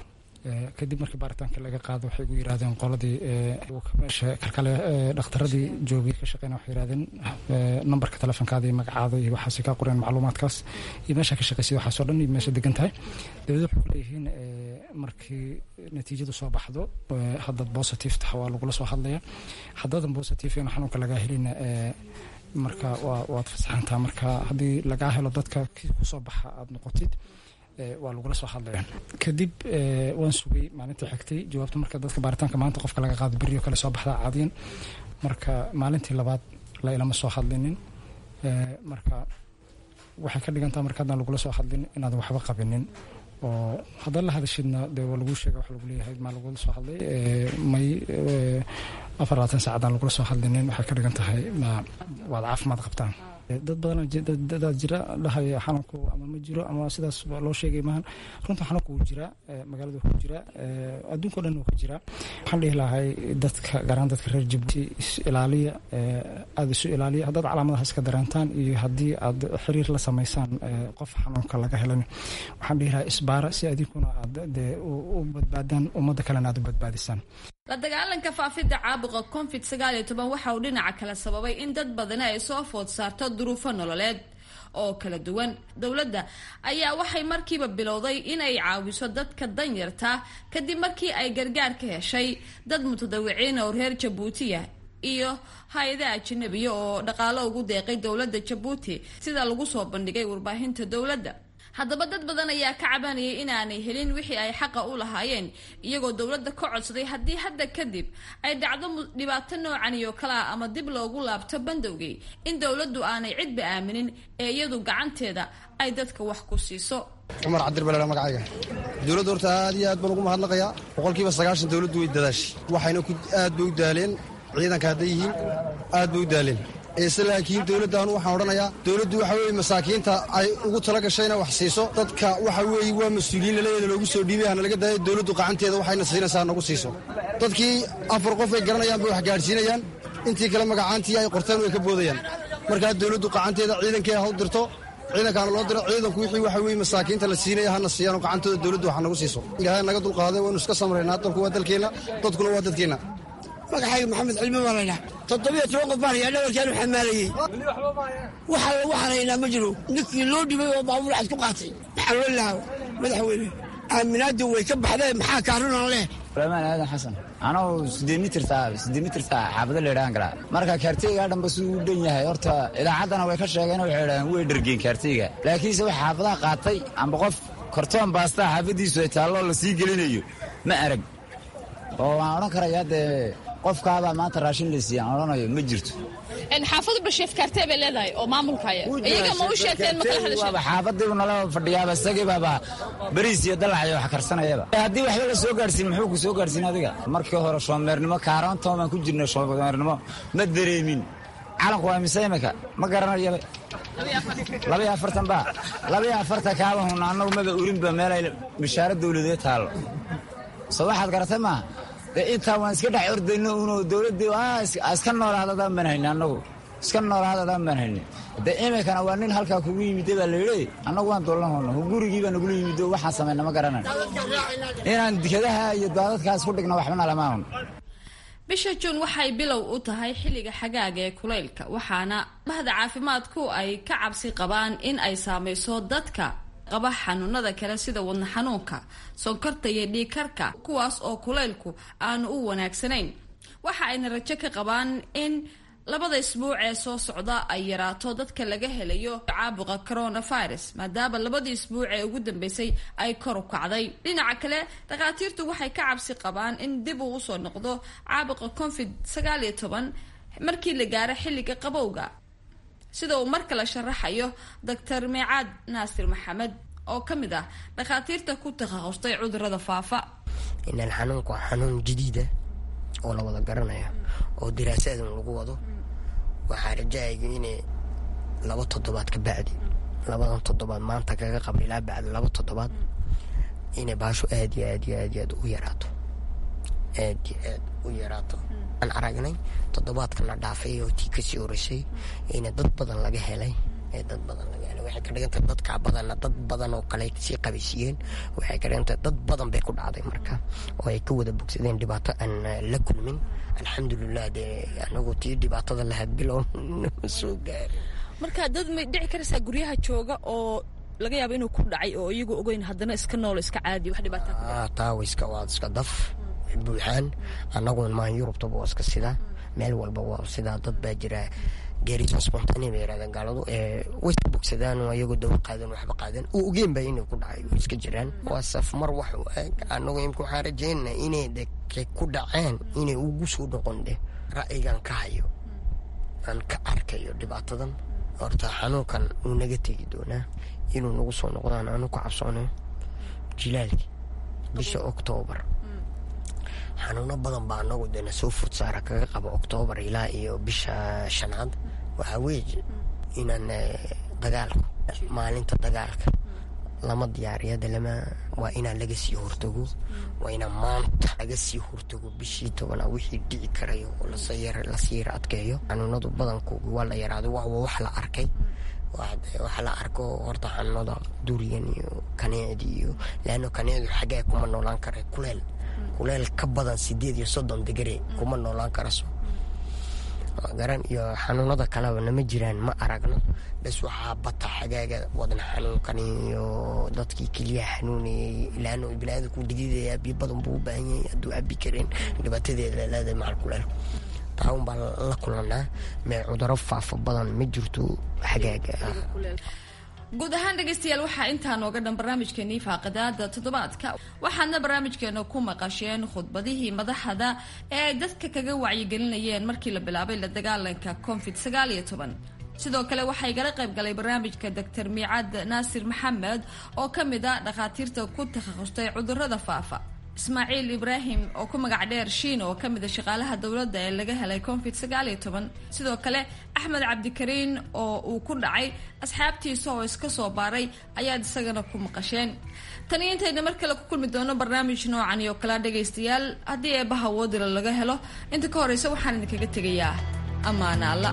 kadib markii baaritaanka laga qaado waxay igu yiraahdeen qoladii meesha kalkale dhakhtaradii joogay ka shaqeynaya waxay yiraahdeen nambarka telefonkaada iyo magacaada iyo waxaasay kaa qoreen macluumaadkaas iyo meesha ka shaqaysay waxaasoo dhan iyo meesha degan tahay dabeed waxay ku leeyihiin markii natiijadu soo baxdo haddaad positive tahay waa lagula soo hadlaya haddaadan positive in xanuunka lagaa helina marka waad fasaxantaa marka haddii lagaa helo dadka kii kusoo baxa aad noqotid waa lagula soo hadlaya kadib waan sugay maalintii xigtay jawaabta marka dadka baaritaanka maanta qofka laga qaado beriyo kale soo baxda caadiyan marka maalintii labaad la ilama soo hadlinin marka waxay ka dhigantaa marka haddaan lagula soo hadlin inaad waxba qabinin oo haddaan la hadashidna dee waa laguu sheega wax lagu leeyahay maa lagula soo hadlay may afar labaatan saacadaan lagula soo hadlinin waxay ka dhigan tahay waad caafimaad qabtaan dad badan dadaa jira dhahaya xanuunku ama ma jiro ama sidaas loo sheegay maahan runta xanuunku wuu jiraa magaalada wuu jiraa adduunka o dhan wuu ka jiraa waxaan dhihi lahay dadka garaan dadka reer Jabuuti is ilaaliya aada isu ilaaliya haddaad calaamadaha iska dareentaan iyo haddii aad xiriir la samaysaan qof xanuunka laga helan waxaan dhihi lahay isbaara si adinkuna aad dee u badbaadaan ummadda kalena aad u badbaadisaan la dagaalanka faafidda caabuqa covid sagaal iyo toban waxa uu dhinaca kale sababay in dad badani ay soo food saarto duruufo nololeed oo kala duwan dowladda ayaa waxay markiiba bilowday inay caawiso dadka danyarta kadib markii ay gargaar ka heshay dad mutadawiciin oo reer Jabuutiya iyo hay'adaha ajnabiga oo dhaqaale ugu deeqay dowladda Jabuuti sida lagu soo bandhigay warbaahinta dowladda haddaba dad badan ayaa ka cabanayay inaanay helin wixii ay xaqa u lahaayeen iyagoo dowladda ka codsaday haddii hadda kadib ay dhacdo dhibaato noocan iyo kala ama dib loogu laabto bandowgii in dowladdu aanay cidba aaminin ee iyadu gacanteeda ay dadka wax ku siiso cumar cabdir balaala magacayga dowladda horta aad iyo aad baan ugu mahadnaqayaa boqolkiiba sagaashan dowladdu way dadaashay waxayna aad bay u daaleen ciidanka hadday yihiin aad bay u daaleen eese laakiin dowladdaanu waxaan odhanayaa dowladdu waxa weeye masaakiinta ay ugu tala gashayna wax siiso dadka waxa weeye waa mas-uuliyiin laleeyaeda loogu soo dhiibay hana laga daayo dowladdu qacanteeda waxayna siinaysaa nagu siiso dadkii afar qof ay garanayaan bay wax gaadhsiinayaan intii kale magacaantii ay qorteen way ka boodayaan markaa dowladdu qacanteeda ciidankeeda ha u dirto ciidankaana loo diro ciidanku wixii waxa weeye masaakiinta la siinaya hana siiyaano gacantooda dowladdu wax nagu siiso ilaahay naga dulqaaday waynu iska samraynaa dalku waa dalkeenna dadkuna waa dadkeenna magacayga maxamed cilmi baa laydhaha toddobiyo toban qof baan ayaa dhabarkaanu xamaalayey waxa lagu xaraynaa ma jiro ninkii loo dhibay oo baabuur cad ku qaatay maxaa loo lahaa madaxweyne aaminaadii way ka baxdeen maxaa kaarunan leh suleymaan aadan xasan anuu siddeed mitirtaa siddeed mitirtaa xaafado leedhaan galaa marka kaarteygaa dhanba siduu u dhan yahay horta idaacaddana way ka sheegeen waxay idhahdeen way dhergeen kaarteyga laakiinse wax xaafadaha qaatay amba qof kortoon baastaa xaafaddiisu ay taalloo la sii gelinayo ma arag oo waan odhan karayaa dee qofkaabaa maanta raashin laysiiya aan odhanayo ma jirto xaafadu basheef kaartee bay leedahay oo maamulkaya iyaga ma u sheegteen ma kala hadasheen xaafadiibu nala fadhiyaaba isagii baaba bariis iyo dalacayo wax karsanayaba haddii waxba la soo gaadhsiin muxuu ku soo gaadhsiin adiga markii hore shoomeernimo kaaroontoon baan ku jirnay shoomeernimo ma dareemin calanku waa mise imika ma garanayaba labaiyo afartan baa labaiyo afartan kaaba hun annagu maba urinba meelay mishaaro dawladeed taallo soo waxaad garatay maaha intaa waan iska dhex ordayno uno dowladdii iska noolaadadaan baan hayni annagu iska noolaadadaan baan hayni de iminkana waa nin halkaa kugu yimide baa layidhi annagu waan doolan hono gurigii baa nagula yimid oo waxaan samayna ma garanan inaan dikadaha iyo daadadkaas ku dhigno waxbana lamaahun bisha juun waxay bilow u tahay xilliga xagaaga ee kulaylka waxaana bahda caafimaadku ay ka cabsi qabaan in ay saamayso dadka qaba xanuunada kale sida wadna xanuunka sonkorta iyo dhiigkarka kuwaas oo kulaylku aanu u wanaagsanayn waxa ayna rajo ka qabaan in labada isbuuc ee soo socda ay yaraato dadka laga helayo caabuqa coronavirus maadaama labadii isbuuc ee ugu dambeysay ay kor u kacday dhinaca kale dhakhaatiirtu waxay ka cabsi qabaan in dib uu usoo noqdo caabuqa covid sagaal iyo toban markii la gaaro xilliga qabowga sida uu mar kale sharaxayo doctor meecaad naasir maxamed oo ka mid ah dhakhaatiirta ku takhasustay cudurrada faafa inaan xanuunku waa xanuun jadiida oo la wada garanaya oo diraasadan lagu wado waxaa rajayayga inay laba toddobaad ka bacdi labadan toddobaad maanta kaga qabla ilaa bacdi laba toddobaad inay baasho aad iyo aad iyo aad iyo aad u yaraato aad iyo aad u yaraato aan aragnay toddobaadkan la dhaafay oo tii kasii horeysay ina dad badan laga helay ee dad badan laga helay waxay ka dhigantahay dadka badanna dad badan oo kale sii qabaysiiyeen waxay ka dhigantahay dad badan bay ku dhacday marka oo ay ka wada bogsadeen dhibaato aan la kulmin alxamdulilah dee anagu tii dhibaatada lahayd bilow nama soo gaarin marka dad may dhici karaysaa guryaha jooga oo laga yaabo inuu ku dhacay oo iyagu ogeyn haddana iska nool iska caadi wax dhibaato ah taa way iska waa iska daf buuxaan anagu maahan yurubtaba waa iska sidaa meel walba waa sidaa dad baa jira geerisa spontaane bay yirahdaan gaaladu ee way iska bogsadaan oo iyagu dawo qaadan waxba qaadan oo ogeen baa inuu ku dhacay oo iska jiraan waa saf mar wax anagu imku xarajeena inay dadka ku dhaceen inay ugu soo noqondhe ra'yigan ka hayo aan ka arkayo dhibaatadan horta xanuunkan uu naga tegi doonaa inuu nagu soo noqdaan aanu ku cabsoono jilaalki bisha October xanuuno badan baa anagu dana soo furd saara kaga qabo October ilaa iyo bisha shanaad waxaa weeye inaan dagaalku maalinta dagaalka lama diyaariyada lama waa inaan laga sii hortago waa inaan maanta laga sii hortago bishii toban wixii dhici karayo oo la sayar la siira adkeeyo xanuunadu badankoodu waa la yaraaday waa wax la arkay waxa la arko horta xanuunada duriyan iyo kaneecdi iyo laano kaneecdu xagee kuma noolaan kara kuleel kuleel ka badan sideed iyo soddon digri kuma noolaan karaso garan iyo xanuunada kale nama jiraan ma aragno bas waxa bata xagaaga wadna xanuunkan iyo dadkii kaliya xanuunayay laano ibnaadu ku digidaya bi badan buu baahan yahay haduu abi kareen dhibaatadeeda leedahay macal kuleel taawun baa la kulanaa mee cudurro faafa badan ma jirto xagaaga guud ahaan dhegaystayaal waxaa intaa nooga dhan barnaamijkeenii faaqidaada toddobaadka waxaadna barnaamijkeena ku maqasheen khudbadihii madaxda ee ay dadka kaga wacyigelinayeen markii la bilaabay la dagaalanka covid sagaal iyo toban sidoo kale waxay gala qayb galay barnaamijka doctor miicad naasir maxamed oo ka mid ah dhakhaatiirta ku takhasustay cudurrada faafa ismaaciil ibraahim oo ku magac dheer shiin oo ka mid ah shaqaalaha dowladda ee laga helay covid sagaal iyo toban sidoo kale axmed cabdikariin oo uu ku dhacay asxaabtiisa oo iska soo baaray ayaad isagana ku maqasheen tani intayna mar kale ku kulmi doono barnaamij noocan iyo kala dhagaystayaal haddii eebbaha woodila laga helo inta ka horeysa waxaan idinkaga tegayaa ammaana alla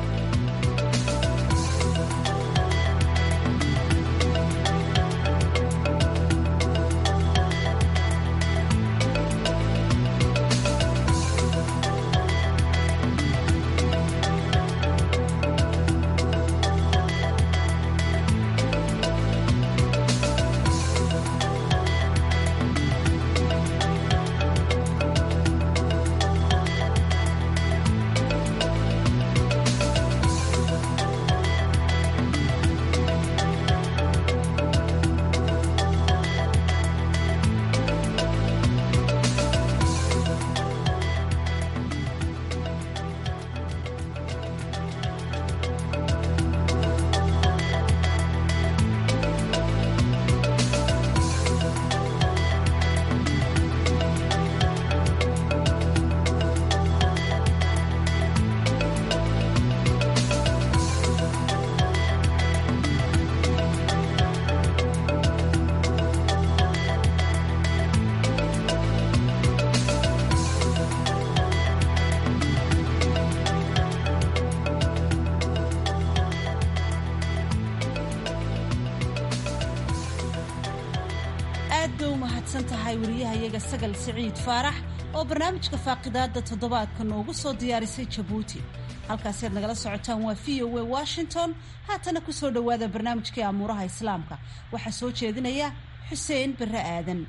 wariyahayaga sagal siciid faarax oo barnaamijka faaqidaada toddobaadka noogu soo diyaarisay jabuuti halkaasi aad nagala socotaan waa v o a washington haatana ku soo dhowaada barnaamijkii amuuraha islaamka waxaa soo jeedinaya xuseen barre aadan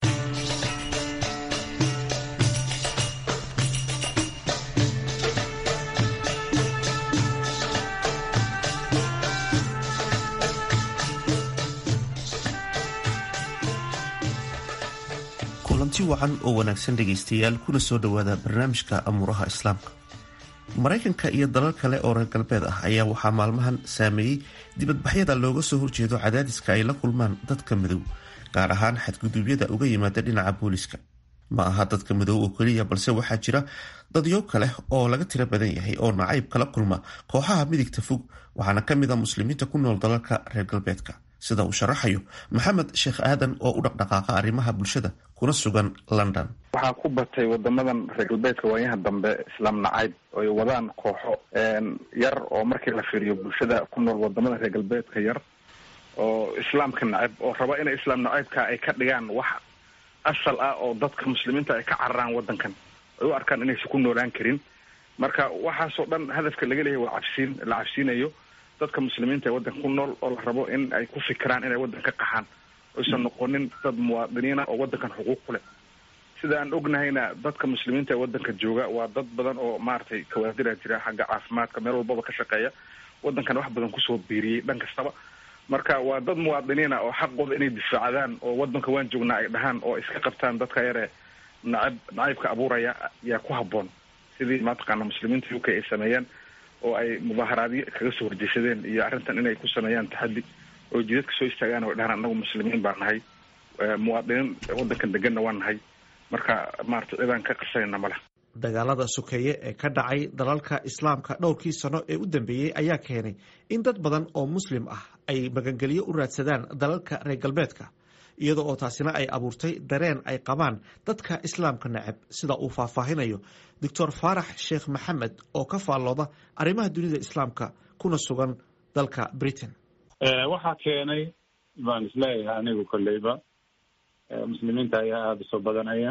kulanti wacan oo wanaagsan dhegaystayaal kuna soo dhowaada barnaamijka amuuraha islaamka maraykanka iyo dalal kale oo reer galbeed ah ayaa waxaa maalmahan saameeyey dibadbaxyada looga soo horjeedo cadaadiska ay la kulmaan dadka madow gaar ahaan xadguduubyada uga yimaada dhinaca booliska ma aha dadka madow oo keliya balse waxaa jira dadyo kale oo laga tiro badan yahay oo nacayb kala kulma kooxaha midigta fog waxaana ka mid a muslimiinta ku nool dalalka reer galbeedka sida uu sharaxayo maxamed sheekh aadan oo u dhaqdhaqaaqa arrimaha bulshada kuna sugan london. waxaa ku batay wadamadan reer galbeedka waayaha dambe islaam nacayb oo ay wadaan kooxo yar oo markii la fiiriyo bulshada ku nool wadamada reer galbeedka yar oo islaamka nacayb oo raba inay islaam nacaybka ay ka dhigaan wax asal ah oo dadka muslimiinta ay ka cararaan wadankan ay u arkaan inaysan ku noolaan karin. marka waxaasoo dhan hadafka laga leeyahay waa cabsiin la cabsiinayo dadka muslimiinta ee waddanka ku nool oo la rabo in ay ku fikiraan inay waddanka ka qaxaan oysan noqonin dad muwaadiniina oo waddankan xuquuq ku leh. sida aan ognahayna dadka muslimiinta ee waddanka jooga waa dad badan oo maaragtay kawaadira jira xagga caafimaadka meel walbaba ka shaqeeya waddankan wax badan kusoo biiriyey dhan kastaba. marka waa dad muwaadiniina oo xaqooda inay difaacdaan oo waddanka waan joognaa ay dhahaan oo iska qabtaan dadka yare nacab nacaybka abuuraya yaa ku habboon sidii mataqaana muslimiinta U K ay sameeyeen oo ay mudaaharaadyo kaga soo horjeesadeen iyo arrintan inay ku sameeyaan taxaddi oo jidadka soo istaagaan oo dhahaan annagu muslimiin baan nahay muwaadiniin waddankan deganna waan nahay marka maarata cidaan ka qarsanayna male. dagaalada sokeeye ee ka dhacay dalalka islaamka dhowrkii sano ee u dambeeyey ayaa keenay in dad badan oo muslim ah ay magangelyo u raadsadaan dalalka reer galbeedka iyada oo taasina ay abuurtay dareen ay qabaan dadka islaamka neceb sida uu faahfaahinayo doctor faarax sheekh maxamed oo ka faallooda arrimaha dunida islaamka kuna sugan dalka britain. waxaa keenay baan isleeyahay anigu kolleyba muslimiinta ayaa aada usoo badanaya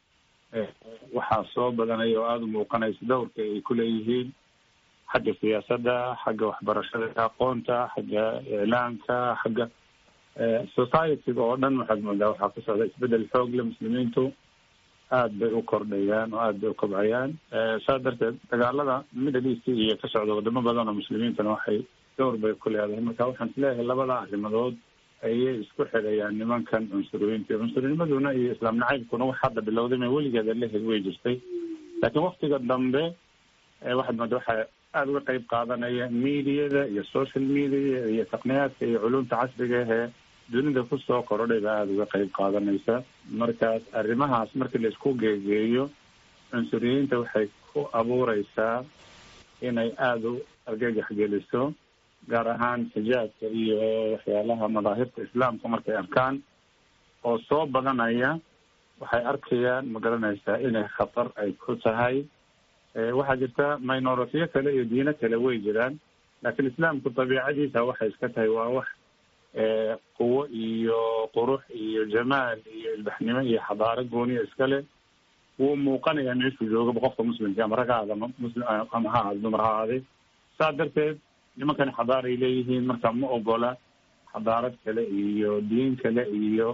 waxaa soo badanaya oo aada u muuqanaysa dowrka ay ku leeyihiin xagga siyaasadda, xagga waxbarashada, aqoonta, xagga iclaanka, xagga societyga oo dhan waxaad moodaa waxaa ku socda isbedel xoog leh. muslimiintu aada bay u kordhayaan oo aada bay u kobcayaan. saas darteed dagaalada middle east iyo ka socda wadamo badan oo muslimiintana waxay dowr bay ku leedahay. marka waxaan isleeyahay labada arrimadood ayay isku xidhayaan nimankan cunsuriyiinta. cunsurnimmaduna iyo islaam nacaybkuna wax hadda bilowday ma weligeeda la hel way jirtay, laakiin waktiga dambe waxaad moodaa waxaa aada uga qayb qaadanaya mediada iyo social media iyo taqniyaadka iyo culumta casriga ahee dunida kusoo korodhay baa aada uga qayb qaadanaysa. markaas arrimahaas markii la isku geegeeyo cunsuriyiinta waxay ku abuureysaa inay aada u argagax geliso, gaar ahaan xijaabka iyo waxyaalaha madaahirta islaamka markay arkaan oo soo badanaya waxay arkayaan ma garanaysaa inay khatar ay ku tahay. waxaa jirta minoritiyo kale iyo diino kale way jiraan, laakiin islaamku dabiicadiisa waxay iska tahay waa wax quwo iyo qurux iyo jamaal iyo ilbaxnimo iyo xadaaro gooniya iskale. wuu muuqanayaa meeshuu joogaba qofka muslimka ama rag ha aada muslim ama ha aada dumar ha aaday. saas darteed nimankani xadaar ay leeyihiin, marka ma ogola xadaarad kale iyo diin kale iyo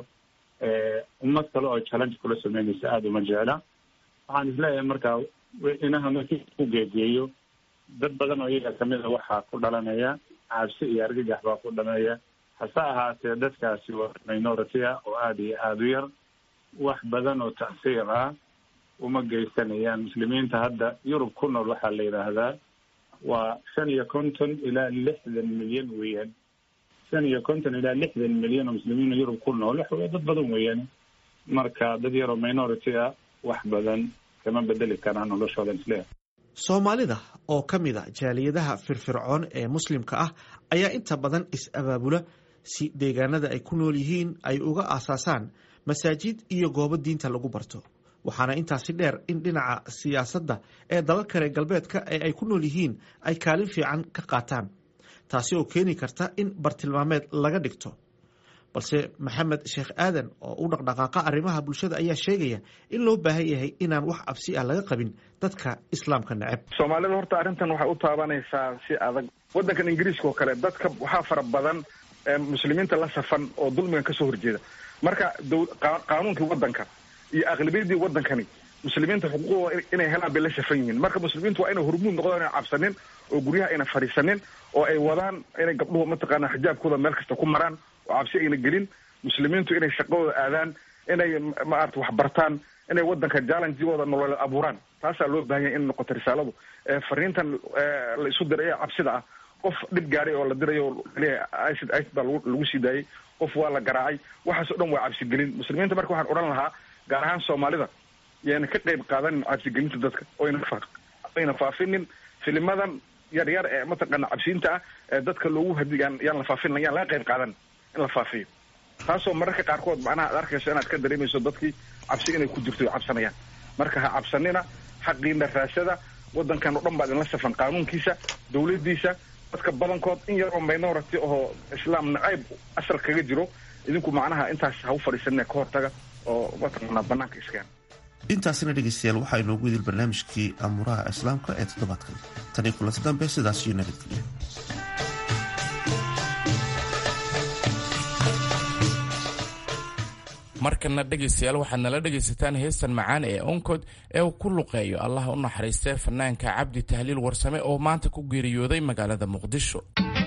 ummad kale oo challenge kula sameynaysa aada uma jecla. waxaan isleeyahay marka inaha markii ku geegeeyo dad badan oo iyaga kamid a waxaa ku dhalanaya cabsi iyo argagax baa ku dhalanaya. hase ahaatee dadkaasi waa minority ah oo aada iyo aada u yar, wax badan oo tacsiir ah uma geysanayaan. muslimiinta hadda yurub ku nool waxaa la yidhaahdaa waa shan iyo konton ilaa lixdan milyan weeyaan. shan iyo konton ilaa lixdan milyan oo muslimiina yurub ku nool waxa wey dad badan weeyaan. marka dad yaroo minority ah wax badan kama bedeli karaan noloshooda isleeyahay. soomaalida oo ka mid a jaaliyadaha firfircoon ee muslimka ah ayaa inta badan is-abaabula si deegaanada ay ku nool yihiin ay uga aasaasaan masaajid iyo goobo diinta lagu barto. waxaana intaasi dheer in dhinaca siyaasadda ee dalalka reer galbeedka ee ay ku nool yihiin ay kaalin fiican ka qaataan, taasi oo keeni karta in bartilmaameed laga dhigto. balse maxamed sheekh aadan oo u dhaqdhaqaaqa arrimaha bulshada ayaa sheegaya in loo baahan yahay inaan wax cabsi ah laga qabin dadka islaamka neceb. soomaalida horta arrintan waxay u taabanaysaa si adag. waddankan ingiriiska oo kale dadka waxaa fara badan muslimiinta la safan oo dulmigan kasoo horjeeda. marka qaanuunkii waddanka iyo aqlabiyadii waddankani muslimiinta xuquuqdooda inay helaan bay la safan yihiin. marka muslimiintu waa inay hormuud noqdaan, inay cabsanin oo guryaha ayna fadhiisanin oo ay wadaan inay gabdhuhu mataqaana xijaabkooda meel kasta ku maraan oo cabsi ayna gelin. muslimiintu inay shaqadooda aadaan, inay maarata wax bartaan, inay waddanka jallenjigooda nolol abuuraan. taasaa loo baahan yahay in noqoto risaaladu. fariintan la isu diray ee cabsida ah, qof dhib gaaray oo la dirayo icid icid baa lagu sii daayay, qof waa la garaacay, waxaas oo dhan waa cabsigelin. muslimiinta marka waxaan odhan lahaa gaar ahaan soomaalida yaana ka qayb qaadanin cabsigelinta dadka oyna faafinin filimadan yar yar ee mataqaana cabsiinta ah ee dadka loogu hadigaan yaan la faafin yaan laga qayb qaadan in la faafiyo taasoo mararka qaarkood macnaha aad arkayso inaad ka dareemayso dadkii cabsi inay ku jirto cabsanayaan marka ha cabsanina xaqiina raasada wadankan oo dhan baa idinla safan qaanuunkiisa dawladdiisa dadka badankood in yaroo minority oo islaam nacayb asal kaga jiro idinku macnaha intaas ha u fadhiisanina ka hortaga oo wadanna banaanka iskeen intaasina dhegeystayaal waxaa inoogu idil barnaamijkii amuuraha islaamka ee toddobaadkan tani kulanti dambe sidaas iyo nabadgelyo markana dhegaystayaal waxaad nala dhegaysataan heestan macaan ee onkod ee uu ku luqeeyo allah u naxariistee fanaanka cabdi tahliil warsame oo maanta ku geeriyooday magaalada muqdisho.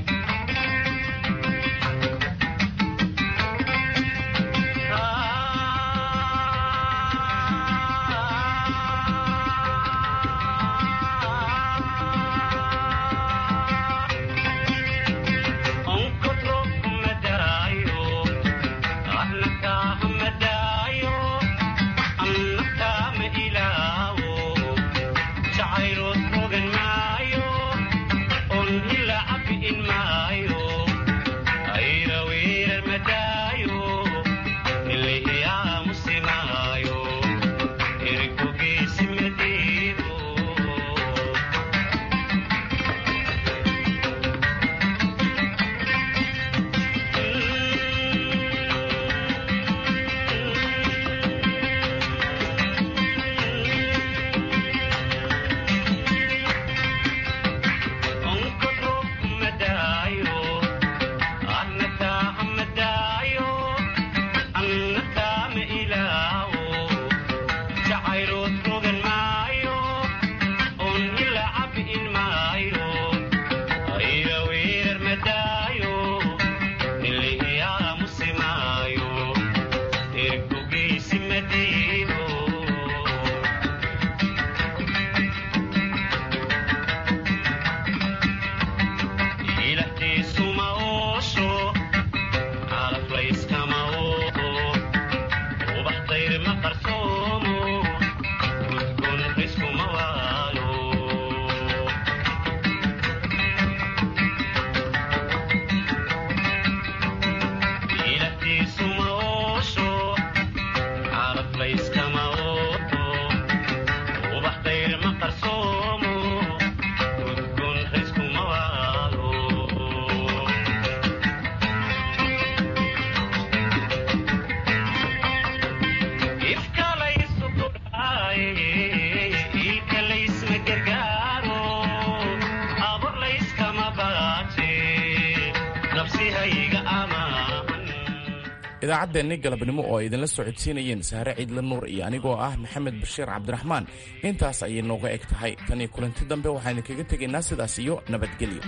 idaacaddeennii galabnimo oo ay idinla socodsiinayeen sahre ciidla nuur iyo anigoo ah maxamed bashiir cabdiraxmaan intaas ayay nooga eg tahay tan iyo kulanti dambe waxaan idinkaga tegaynaa sidaas iyo nabadgelyo.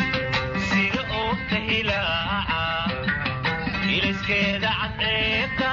iliskeeda cadceebta